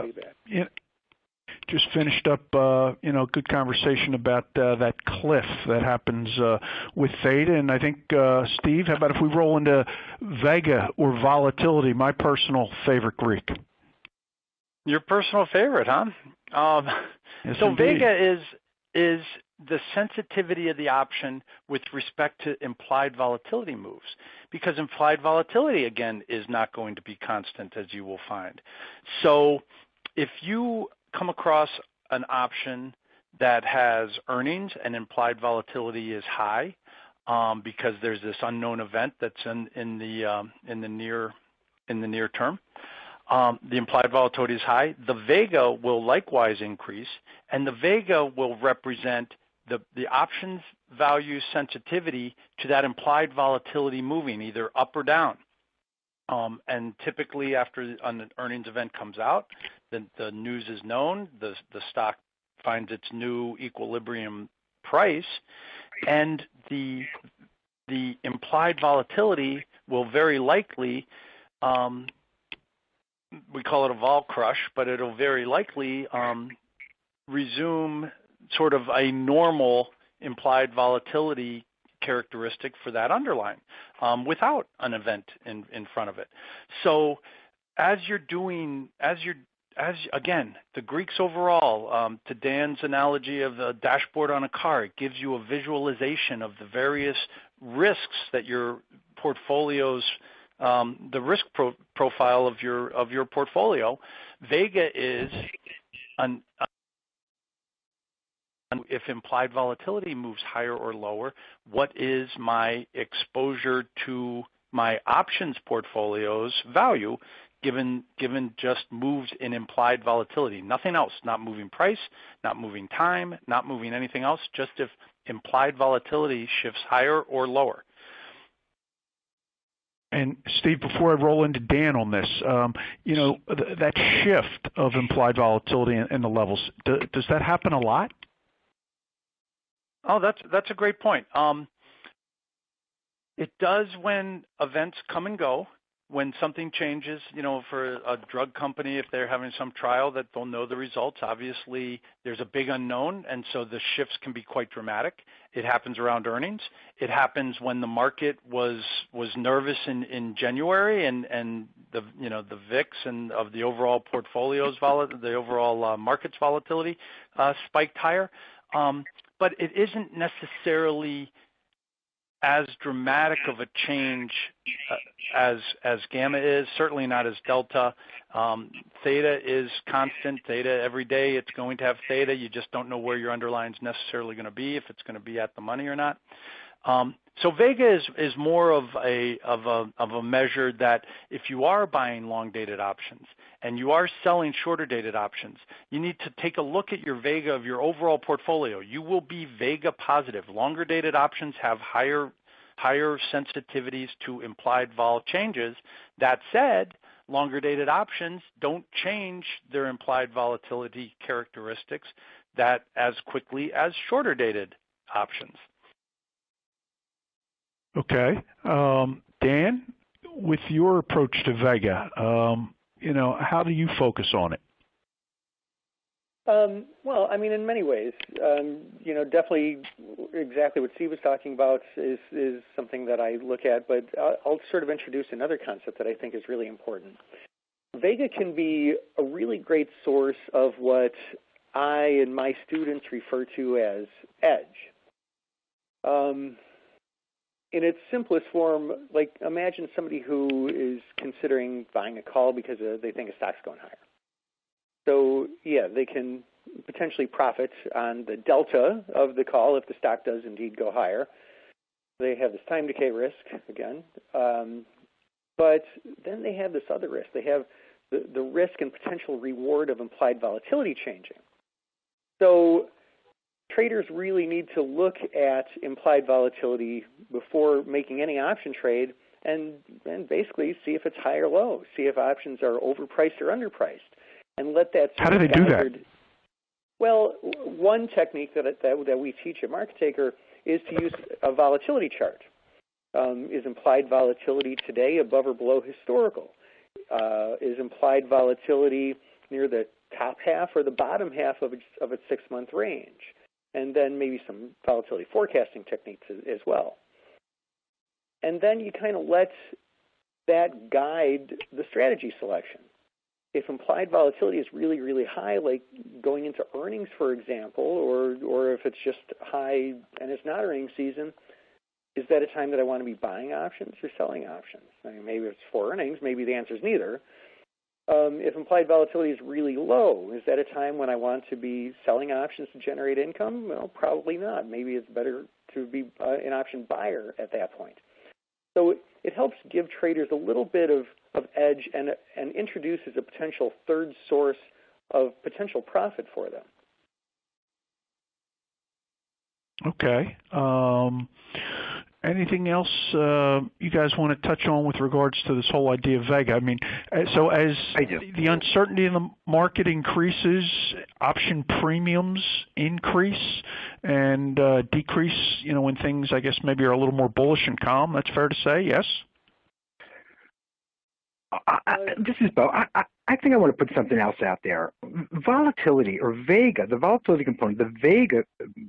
just finished up, good conversation about that cliff that happens with theta, and I think Steve, how about if we roll into Vega or volatility? My personal favorite Greek. Your personal favorite, huh? Yes, so indeed. Vega is the sensitivity of the option with respect to implied volatility moves, because implied volatility, again, is not going to be constant, as you will find. So if you come across an option that has earnings and implied volatility is high, because there's this unknown event that's in the near term, the implied volatility is high, the Vega will likewise increase, and the Vega will represent the options value sensitivity to that implied volatility moving either up or down. And typically after an earnings event comes out, the news is known, the stock finds its new equilibrium price, and the implied volatility will very likely, we call it a vol crush, but it'll very likely resume sort of a normal implied volatility characteristic for that underlying without an event in front of it. So again, the Greeks overall, to Dan's analogy of the dashboard on a car, it gives you a visualization of the various risks that your portfolios, the risk profile of your portfolio. Vega is if implied volatility moves higher or lower, what is my exposure to my options portfolio's value given just moves in implied volatility? Nothing else, not moving price, not moving time, not moving anything else, just if implied volatility shifts higher or lower. And Steve, before I roll into Dan on this, that shift of implied volatility in the levels, does that happen a lot? Oh, that's a great point. It does when events come and go, when something changes, for a drug company, if they're having some trial that they'll know the results, obviously there's a big unknown, and so the shifts can be quite dramatic. It happens around earnings. It happens when the market was nervous in January, and the VIX and of the overall portfolios, the overall market's volatility spiked higher. But it isn't necessarily as dramatic of a change as gamma is, certainly not as delta. Theta is constant. Theta every day, it's going to have theta. You just don't know where your underlying is necessarily going to be, if it's going to be at the money or not. So Vega is more of a measure that if you are buying long dated options and you are selling shorter dated options, you need to take a look at your Vega of your overall portfolio. You will be Vega positive. Longer dated options have higher higher sensitivities to implied vol changes. That said, longer dated options don't change their implied volatility characteristics that as quickly as shorter dated options. Okay. Dan, with your approach to Vega, how do you focus on it? Well, I mean, in many ways, definitely exactly what Steve was talking about is something that I look at, but I'll sort of introduce another concept that I think is really important. Vega can be a really great source of what I and my students refer to as edge. In its simplest form, like imagine somebody who is considering buying a call because they think a stock's going higher. So, yeah, they can potentially profit on the delta of the call if the stock does indeed go higher. They have this time decay risk, again. But then they have this other risk. They have the risk and potential reward of implied volatility changing. So traders really need to look at implied volatility before making any option trade and basically see if it's high or low, see if options are overpriced or underpriced. And let that. How do they do that? Well, one technique that we teach at MarketTaker is to use a volatility chart. Is implied volatility today above or below historical? Is implied volatility near the top half or the bottom half of its 6-month range? And then maybe some volatility forecasting techniques as well. And then you kind of let that guide the strategy selection. If implied volatility is really, really high, like going into earnings, for example, or if it's just high and it's not earnings season, is that a time that I want to be buying options or selling options? I mean, maybe it's for earnings. Maybe the answer is neither. If implied volatility is really low, is that a time when I want to be selling options to generate income? Well, probably not. Maybe it's better to be an option buyer at that point. So it helps give traders a little bit of edge and introduces a potential third source of potential profit for them. Okay. Anything else you guys want to touch on with regards to this whole idea of Vega? I mean, so as the uncertainty in the market increases, option premiums increase and decrease, when things, I guess, maybe are a little more bullish and calm. That's fair to say, yes? This is Bo. I think I want to put something else out there. Volatility, or Vega, the volatility component, the Vega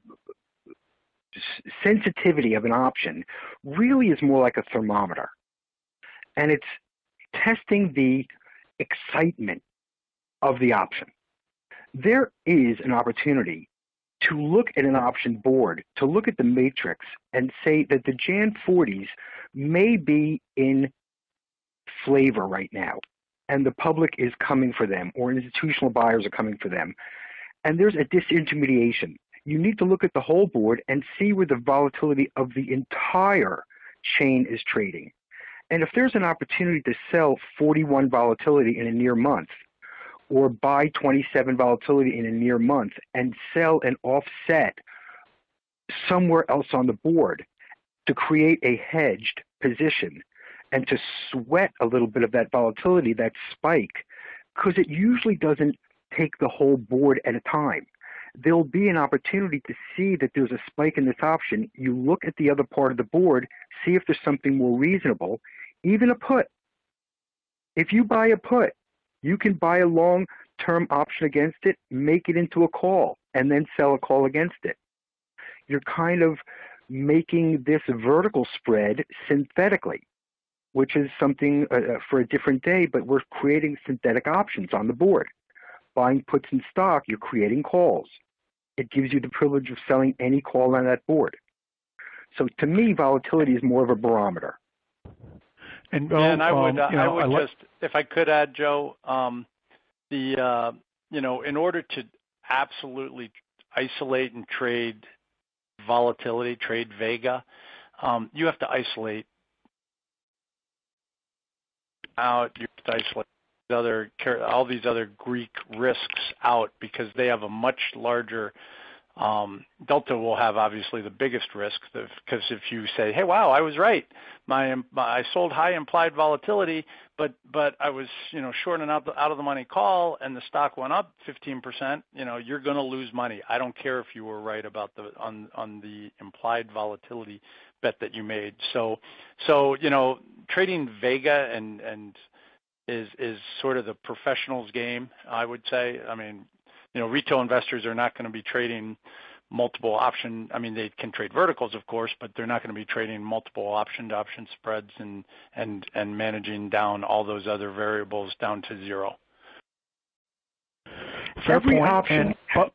sensitivity of an option really is more like a thermometer. And it's testing the excitement of the option. There is an opportunity to look at an option board, to look at the matrix and say that the Jan 40s may be in flavor right now, and the public is coming for them, or institutional buyers are coming for them. And there's a disintermediation. You need to look at the whole board and see where the volatility of the entire chain is trading. And if there's an opportunity to sell 41 volatility in a near month, or buy 27 volatility in a near month and sell an offset somewhere else on the board to create a hedged position and to sweat a little bit of that volatility, that spike, because it usually doesn't take the whole board at a time. There'll be an opportunity to see that there's a spike in this option. You look at the other part of the board, see if there's something more reasonable, even a put. If you buy a put, you can buy a long-term option against it, make it into a call, and then sell a call against it. You're kind of making this vertical spread synthetically, which is something for a different day, but we're creating synthetic options on the board. Buying puts in stock, you're creating calls. It gives you the privilege of selling any call on that board. So to me, volatility is more of a barometer. And, I would just, if I could add, Joe, in order to absolutely isolate and trade volatility, trade Vega, you have to isolate out, you have to isolate all these other Greek risks out, because they have a much larger Delta will have obviously the biggest risk because if you say, hey, wow, I was right. I sold high implied volatility, but I was short an out of the money call and the stock went up 15%. You're going to lose money. I don't care if you were right about on the implied volatility bet that you made. So trading Vega and is sort of the professional's game, I would say. I mean, retail investors are not going to be trading multiple option. I mean, they can trade verticals, of course, but they're not going to be trading multiple option-to-option spreads and managing down all those other variables down to zero. Every option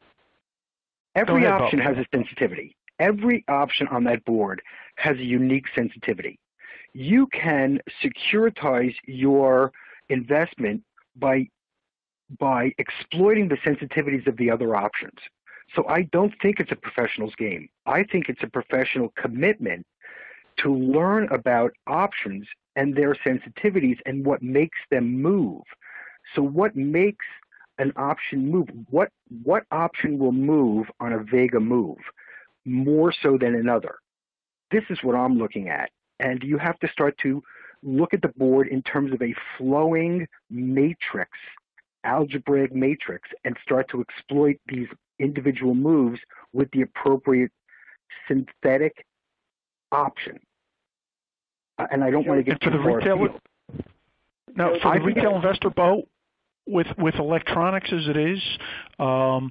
has a sensitivity. Every option on that board has a unique sensitivity. You can securitize your investment by exploiting the sensitivities of the other options. So I don't think it's a professional's game. I think it's a professional commitment to learn about options and their sensitivities and what makes them move. So what makes an option move? What option will move on a Vega move more so than another? This is what I'm looking at. And you have to start to look at the board in terms of a flowing matrix, algebraic matrix, and start to exploit these individual moves with the appropriate synthetic option. And I don't want to get too far afield. Now, for the retail investor, Bo, with electronics as it is, are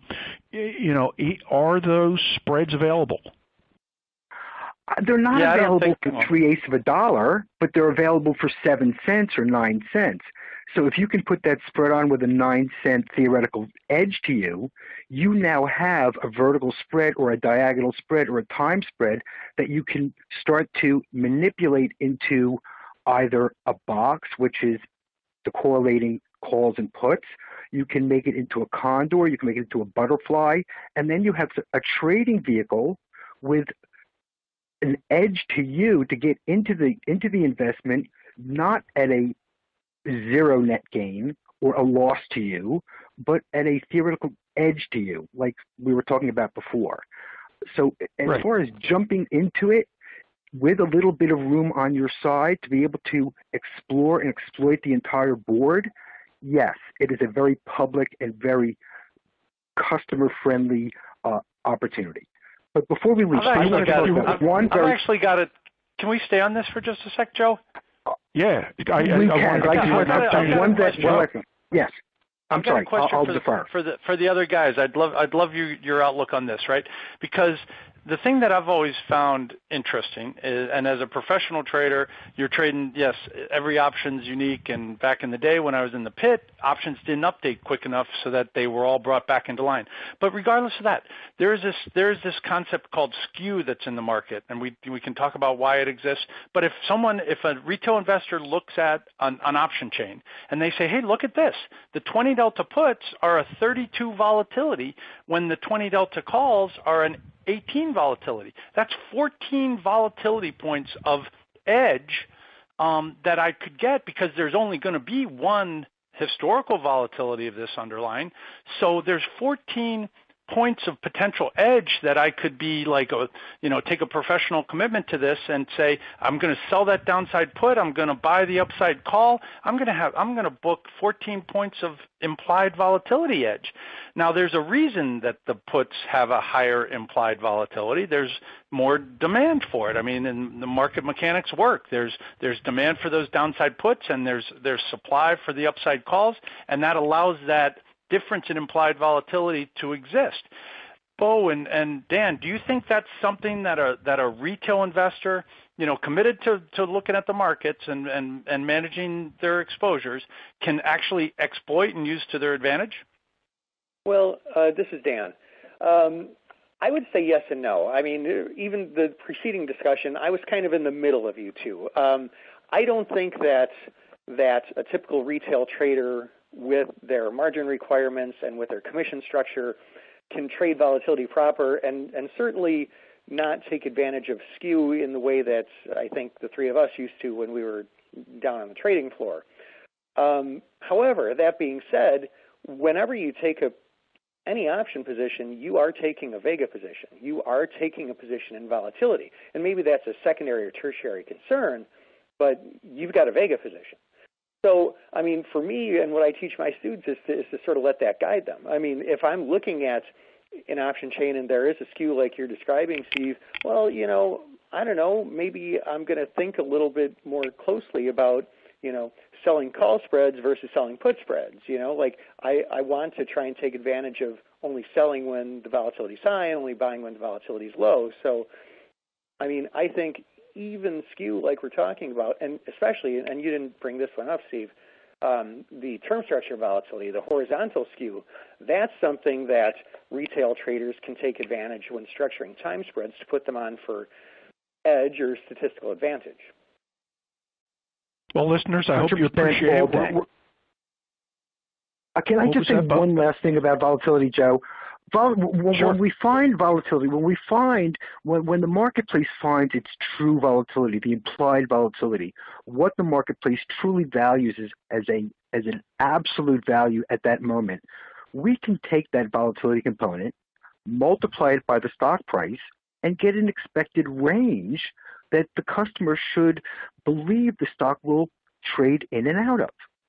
those spreads available? They're not available for 3/8 of a dollar, but they're available for 7 cents or 9 cents. So if you can put that spread on with a 9-cent theoretical edge to you, you now have a vertical spread or a diagonal spread or a time spread that you can start to manipulate into either a box, which is the correlating calls and puts. You can make it into a condor. You can make it into a butterfly. And then you have a trading vehicle with an edge to you to get into the investment, not at a zero net gain or a loss to you, but at a theoretical edge to you, like we were talking about before. So as far as jumping into it with a little bit of room on your side to be able to explore and exploit the entire board, yes, it is a very public and very customer-friendly opportunity. But before we leave, I want to talk about one very... I've actually got it. Can we stay on this for just a sec, Joe? Yeah. Yes. I'm sorry. I'll defer. For the other guys, I'd love your outlook on this, right? Because the thing that I've always found interesting is, and as a professional trader, you're trading, yes, every option's unique. And back in the day when I was in the pit, options didn't update quick enough so that they were all brought back into line. But regardless of that, there is this concept called skew that's in the market, and we can talk about why it exists. But if a retail investor looks at an option chain and they say, hey, look at this, the 20 delta puts are a 32 volatility when the 20 delta calls are an 18 volatility. That's 14 volatility points of edge that I could get because there's only going to be one historical volatility of this underlying. So there's 14 points of potential edge that I could be like, take a professional commitment to this and say, I'm going to sell that downside put. I'm going to buy the upside call. I'm going to book 14 points of implied volatility edge. Now, there's a reason that the puts have a higher implied volatility. There's more demand for it. I mean, and the market mechanics work. There's demand for those downside puts, and there's supply for the upside calls, and that allows that difference in implied volatility to exist. Bo and Dan, do you think that's something that a retail investor, committed to looking at the markets and managing their exposures, can actually exploit and use to their advantage? Well, this is Dan. I would say yes and no. I mean, even the preceding discussion, I was kind of in the middle of you two. I don't think that a typical retail trader with their margin requirements and with their commission structure can trade volatility proper and certainly not take advantage of skew in the way that I think the three of us used to when we were down on the trading floor. However, that being said, whenever you take any option position, you are taking a vega position. You are taking a position in volatility. And maybe that's a secondary or tertiary concern, but you've got a vega position. So, I mean, for me, and what I teach my students is to sort of let that guide them. I mean, if I'm looking at an option chain and there is a skew like you're describing, Steve, well, you know, I don't know, maybe I'm going to think a little bit more closely about, you know, selling call spreads versus selling put spreads. You know, like I want to try and take advantage of only selling when the volatility is high and only buying when the volatility is low. So, I mean, I think even skew like we're talking about, and especially, and you didn't bring this one up, Steve, the term structure volatility, the horizontal skew, that's something that retail traders can take advantage when structuring time spreads to put them on for edge or statistical advantage. Well, listeners, I hope you appreciate it. Can I just say one last thing about volatility, Joe? Sure. When we find volatility, when the marketplace finds its true volatility, the implied volatility, what the marketplace truly values is as an absolute value at that moment, we can take that volatility component, multiply it by the stock price, and get an expected range that the customer should believe the stock will trade in and out of.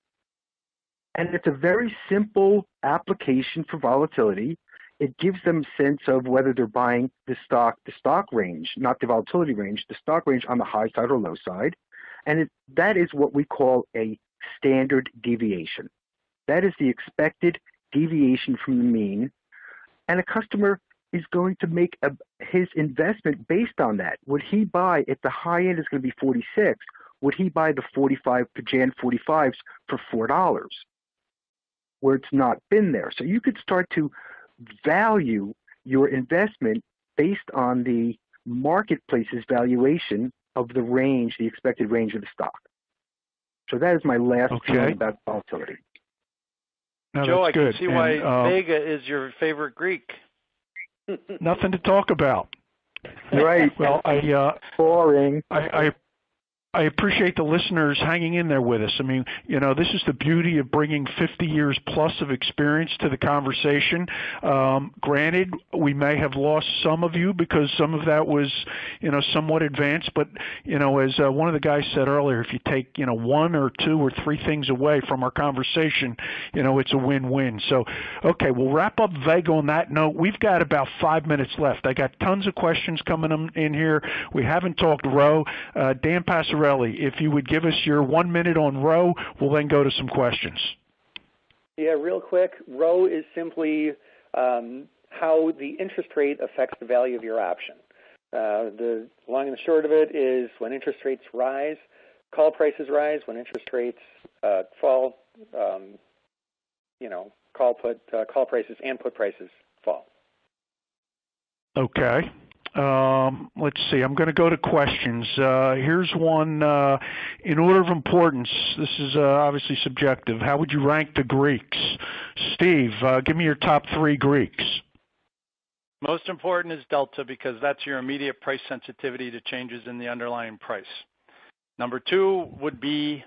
And it's a very simple application for volatility. It gives them a sense of whether they're buying the stock range, not the volatility range, the stock range on the high side or low side. And that is what we call a standard deviation. That is the expected deviation from the mean. And a customer is going to make his investment based on that. Would he buy, if the high end is going to be 46, would he buy the 45 Jan 45s for $4, where it's not been there? So you could start to value your investment based on the marketplace's valuation of the range, the expected range of the stock. So that is my last point about volatility. No, Joe, I can good. see why Vega is your favorite Greek. Nothing to talk about. Right. Well, boring. I appreciate the listeners hanging in there with us. I mean, you know, this is the beauty of bringing 50 years plus of experience to the conversation. Granted, we may have lost some of you because some of that was, you know, somewhat advanced. But, you know, as one of the guys said earlier, if you take, you know, one or two or three things away from our conversation, you know, it's a win-win. So, okay, we'll wrap up Vega on that note. We've got about 5 minutes left. I got tons of questions coming in here. We haven't talked Roe. Dan Passarelli, if you would give us your 1 minute on Roe, we'll then go to some questions. Yeah, real quick. Roe is simply how the interest rate affects the value of your option. The long and the short of it is when interest rates rise, call prices rise. When interest rates fall, you know, call prices and put prices fall. Okay. Let's see. I'm going to go to questions. Here's one in order of importance. This is obviously subjective. How would you rank the Greeks? Steve, give me your top 3 Greeks. Most important is delta because that's your immediate price sensitivity to changes in the underlying price. Number 2 would be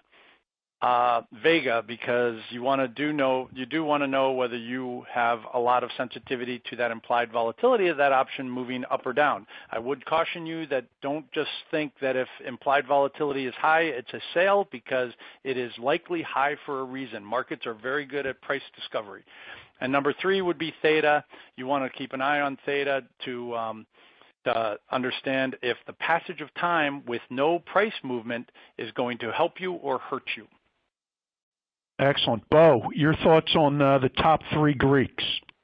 Vega, because you do want to know whether you have a lot of sensitivity to that implied volatility of that option moving up or down. I would caution you that don't just think that if implied volatility is high, it's a sale, because it is likely high for a reason. Markets are very good at price discovery. And number 3 would be theta. You want to keep an eye on theta to understand if the passage of time with no price movement is going to help you or hurt you. Excellent. Bo, your thoughts on the top 3 Greeks?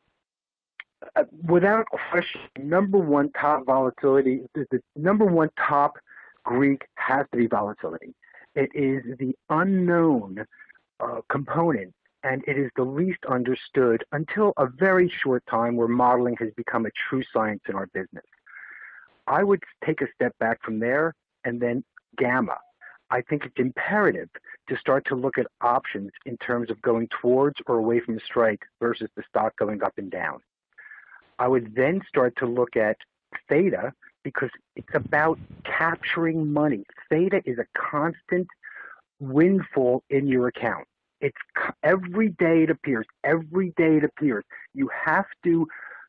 Without question, number one top volatility, the number one top Greek has to be volatility. It is the unknown component, and it is the least understood until a very short time where modeling has become a true science in our business. I would take a step back from there and then gamma. I think it's imperative to start to look at options in terms of going towards or away from a strike versus the stock going up and down. I would then start to look at theta because it's about capturing money. Theta is a constant windfall in your account. Every day it appears. Every day it appears. You have to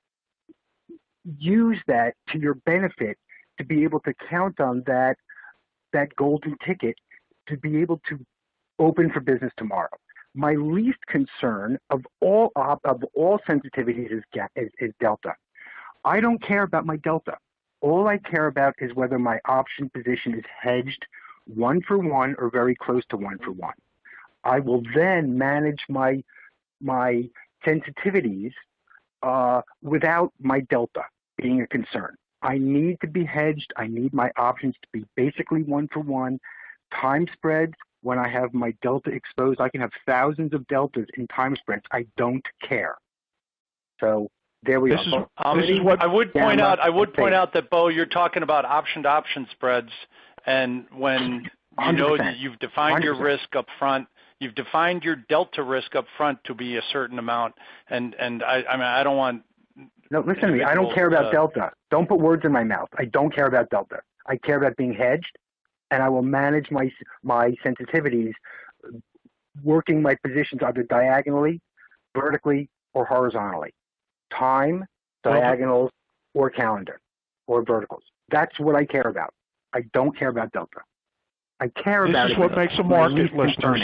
use that to your benefit to be able to count on that golden ticket to be able to open for business tomorrow. My least concern of all sensitivities is delta. I don't care about my delta. All I care about is whether my option position is hedged 1-for-1 or very close to 1-for-1. I will then manage my sensitivities without my delta being a concern. I need to be hedged. I need my options to be basically 1-for-1. Time spreads, when I have my delta exposed, I can have thousands of deltas in time spreads. I don't care. So there we are. This is what I would point out. I would point out that, Bo, you're talking about option-to-option spreads, and when you know that you've defined 100%. Your risk up front, you've defined your delta risk up front to be a certain amount, and I mean, I don't want. No, listen to me. I don't care about delta. Don't put words in my mouth. I don't care about delta. I care about being hedged, and I will manage my sensitivities, working my positions either diagonally, vertically, or horizontally. Time, diagonals, or calendar, or verticals. That's what I care about. I don't care about delta. I care about. This is what makes a market, listeners.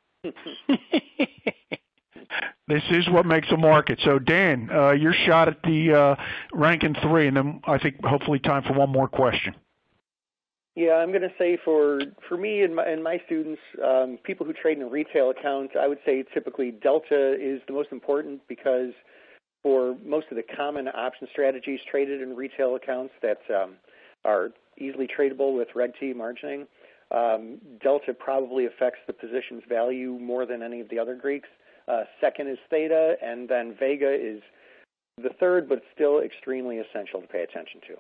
This is what makes a market. So, Dan, your shot at the ranking 3, and then I think hopefully time for one more question. Yeah, I'm going to say for me and my students, people who trade in retail accounts, I would say typically delta is the most important, because for most of the common option strategies traded in retail accounts that are easily tradable with Reg T margining, delta probably affects the position's value more than any of the other Greeks. Second is theta, and then vega is the third, but still extremely essential to pay attention to.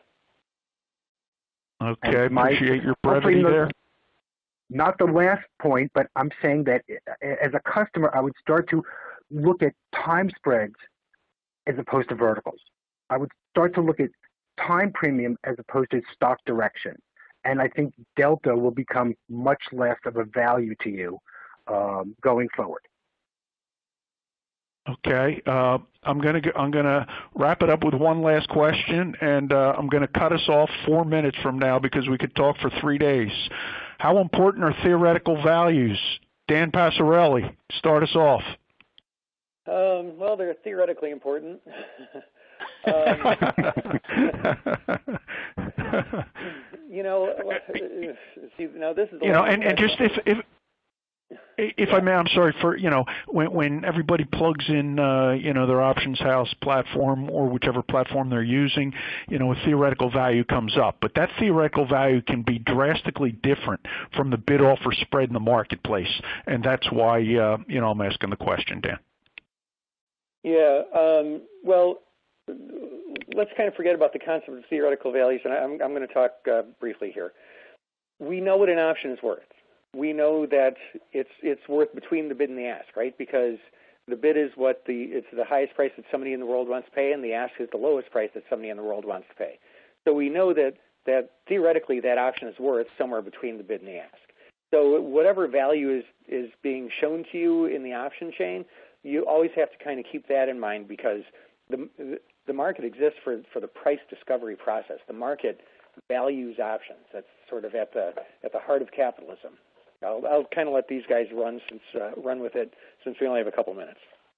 Okay, appreciate your brevity there. Not the last point, but I'm saying that as a customer, I would start to look at time spreads as opposed to verticals. I would start to look at time premium as opposed to stock direction. And I think delta will become much less of a value to you going forward. Okay, I'm gonna wrap it up with one last question, and I'm gonna cut us off 4 minutes from now because we could talk for 3 days. How important are theoretical values? Dan Passarelli, start us off. Well, they're theoretically important. This is and just if I may, I'm sorry for, when everybody plugs in, their Options House platform or whichever platform they're using, a theoretical value comes up. But that theoretical value can be drastically different from the bid-offer spread in the marketplace. And that's why, I'm asking the question, Dan. Yeah, well, let's kind of forget about the concept of theoretical values, and I'm going to talk briefly here. We know what an option is worth. We know that it's worth between the bid and the ask, right? Because the bid is it's the highest price that somebody in the world wants to pay, and the ask is the lowest price that somebody in the world wants to pay. So we know that theoretically that option is worth somewhere between the bid and the ask. So whatever value is being shown to you in the option chain, you always have to kind of keep that in mind, because the market exists for the price discovery process. The market values options. That's sort of at the heart of capitalism. I'll kind of let these guys run with it, since we only have a couple minutes.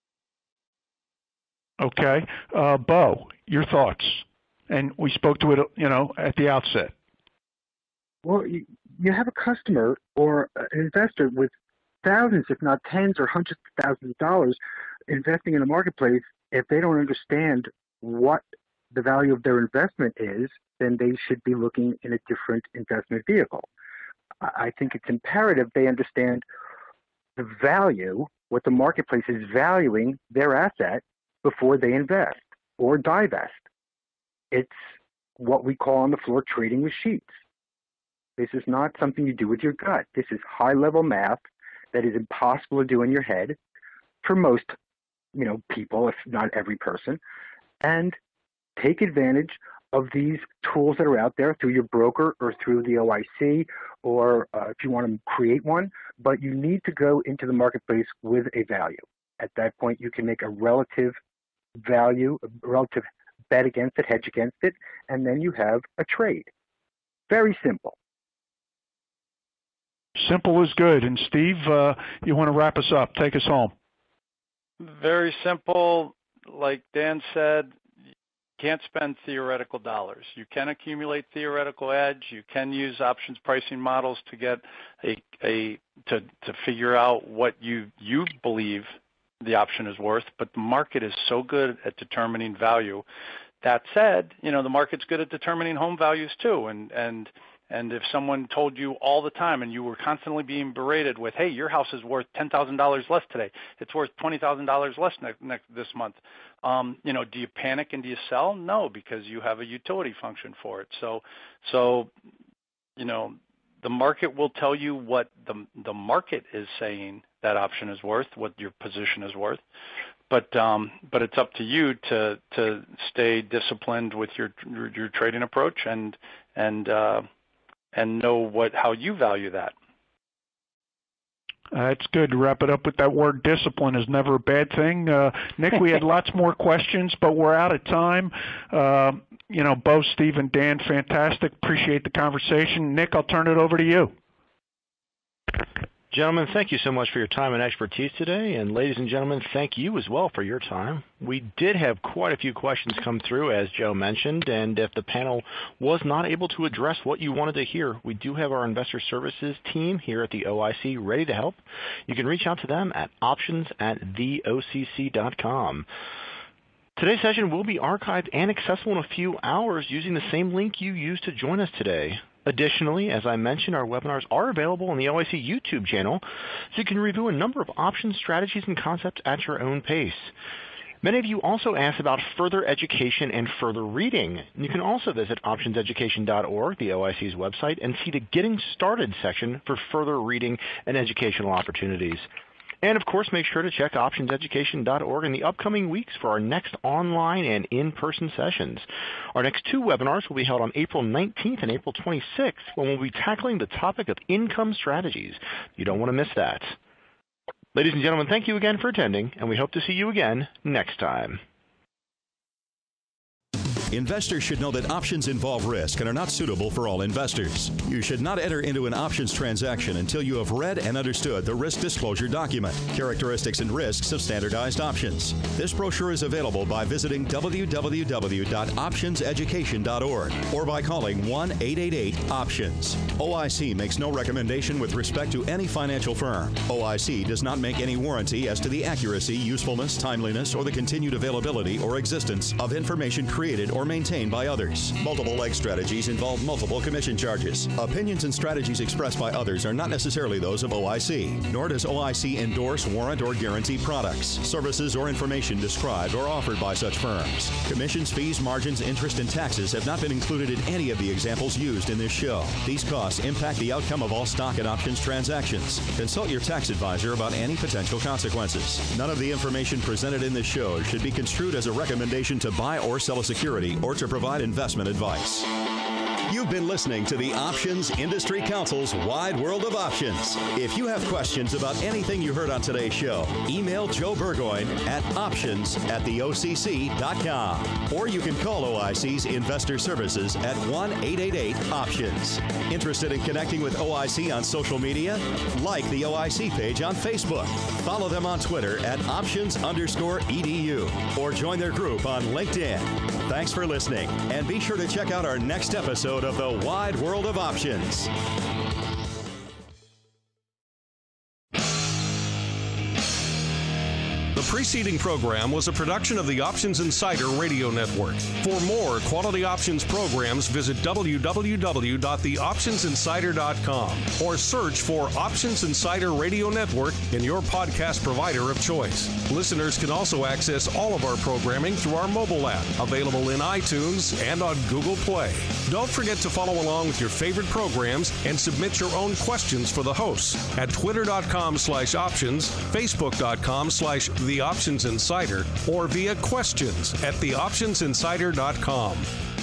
Okay, Bo, your thoughts? And we spoke to it, at the outset. Well, you have a customer or an investor with thousands, if not tens or hundreds of thousands of dollars investing in a marketplace. If they don't understand what the value of their investment is, then they should be looking in a different investment vehicle. I think it's imperative they understand the value, what the marketplace is valuing their asset before they invest or divest. It's what we call on the floor trading with sheets. This is not something you do with your gut. This is high-level math that is impossible to do in your head for most, people, if not every person. And take advantage of these tools that are out there through your broker or through the OIC, or if you want to create one, but you need to go into the marketplace with a value. At that point, you can make a relative value, a relative bet against it, hedge against it, and then you have a trade. Very simple. Simple is good. And Steve, you want to wrap us up? Take us home. Very simple. Like Dan said, you can't spend theoretical dollars. You can accumulate theoretical edge. You can use options pricing models to get to figure out what you believe the option is worth, but the market is so good at determining value. That said, the market's good at determining home values too, and if someone told you all the time and you were constantly being berated with, hey, your house is worth $10,000 less today, it's worth $20,000 less this month, do you panic and do you sell? No, because you have a utility function for it. So the market will tell you what the market is saying that option is worth, what your position is worth. But it's up to you to stay disciplined with your trading approach and know how you value that. It's good to wrap it up with that word. Discipline is never a bad thing. Nick, we had lots more questions, but we're out of time. Both Steve and Dan, fantastic. Appreciate the conversation. Nick, I'll turn it over to you. Gentlemen, thank you so much for your time and expertise today. And ladies and gentlemen, thank you as well for your time. We did have quite a few questions come through, as Joe mentioned, and if the panel was not able to address what you wanted to hear, we do have our investor services team here at the OIC ready to help. You can reach out to them at options@theocc.com. Today's session will be archived and accessible in a few hours using the same link you used to join us today. Additionally, as I mentioned, our webinars are available on the OIC YouTube channel, so you can review a number of options, strategies, and concepts at your own pace. Many of you also asked about further education and further reading. You can also visit optionseducation.org, the OIC's website, and see the Getting Started section for further reading and educational opportunities. And, of course, make sure to check optionseducation.org in the upcoming weeks for our next online and in-person sessions. Our next two webinars will be held on April 19th and April 26th, when we'll be tackling the topic of income strategies. You don't want to miss that. Ladies and gentlemen, thank you again for attending, and we hope to see you again next time. Investors should know that options involve risk and are not suitable for all investors. You should not enter into an options transaction until you have read and understood the risk disclosure document, Characteristics and Risks of Standardized Options. This brochure is available by visiting www.optionseducation.org or by calling 1-888-OPTIONS. OIC makes no recommendation with respect to any financial firm. OIC does not make any warranty as to the accuracy, usefulness, timeliness, or the continued availability or existence of information created or maintained by others. Multiple leg strategies involve multiple commission charges. Opinions and strategies expressed by others are not necessarily those of OIC, nor does OIC endorse, warrant, or guarantee products, services, or information described or offered by such firms. Commissions, fees, margins, interest, and taxes have not been included in any of the examples used in this show. These costs impact the outcome of all stock and options transactions. Consult your tax advisor about any potential consequences. None of the information presented in this show should be construed as a recommendation to buy or sell a security or to provide investment advice. You've been listening to the Options Industry Council's Wide World of Options. If you have questions about anything you heard on today's show, email Joe Burgoyne at options@theocc.com. Or you can call OIC's Investor Services at 1-888-OPTIONS. Interested in connecting with OIC on social media? Like the OIC page on Facebook. Follow them on Twitter at options_edu. Or join their group on LinkedIn. Thanks for listening, and be sure to check out our next episode of the Wide World of Options. The preceding program was a production of the Options Insider Radio Network. For more quality options programs, visit www.theoptionsinsider.com or search for Options Insider Radio Network in your podcast provider of choice. Listeners can also access all of our programming through our mobile app, available in iTunes and on Google Play. Don't forget to follow along with your favorite programs and submit your own questions for the hosts at twitter.com/options, facebook.com/The Options Insider, or via questions@theoptionsinsider.com.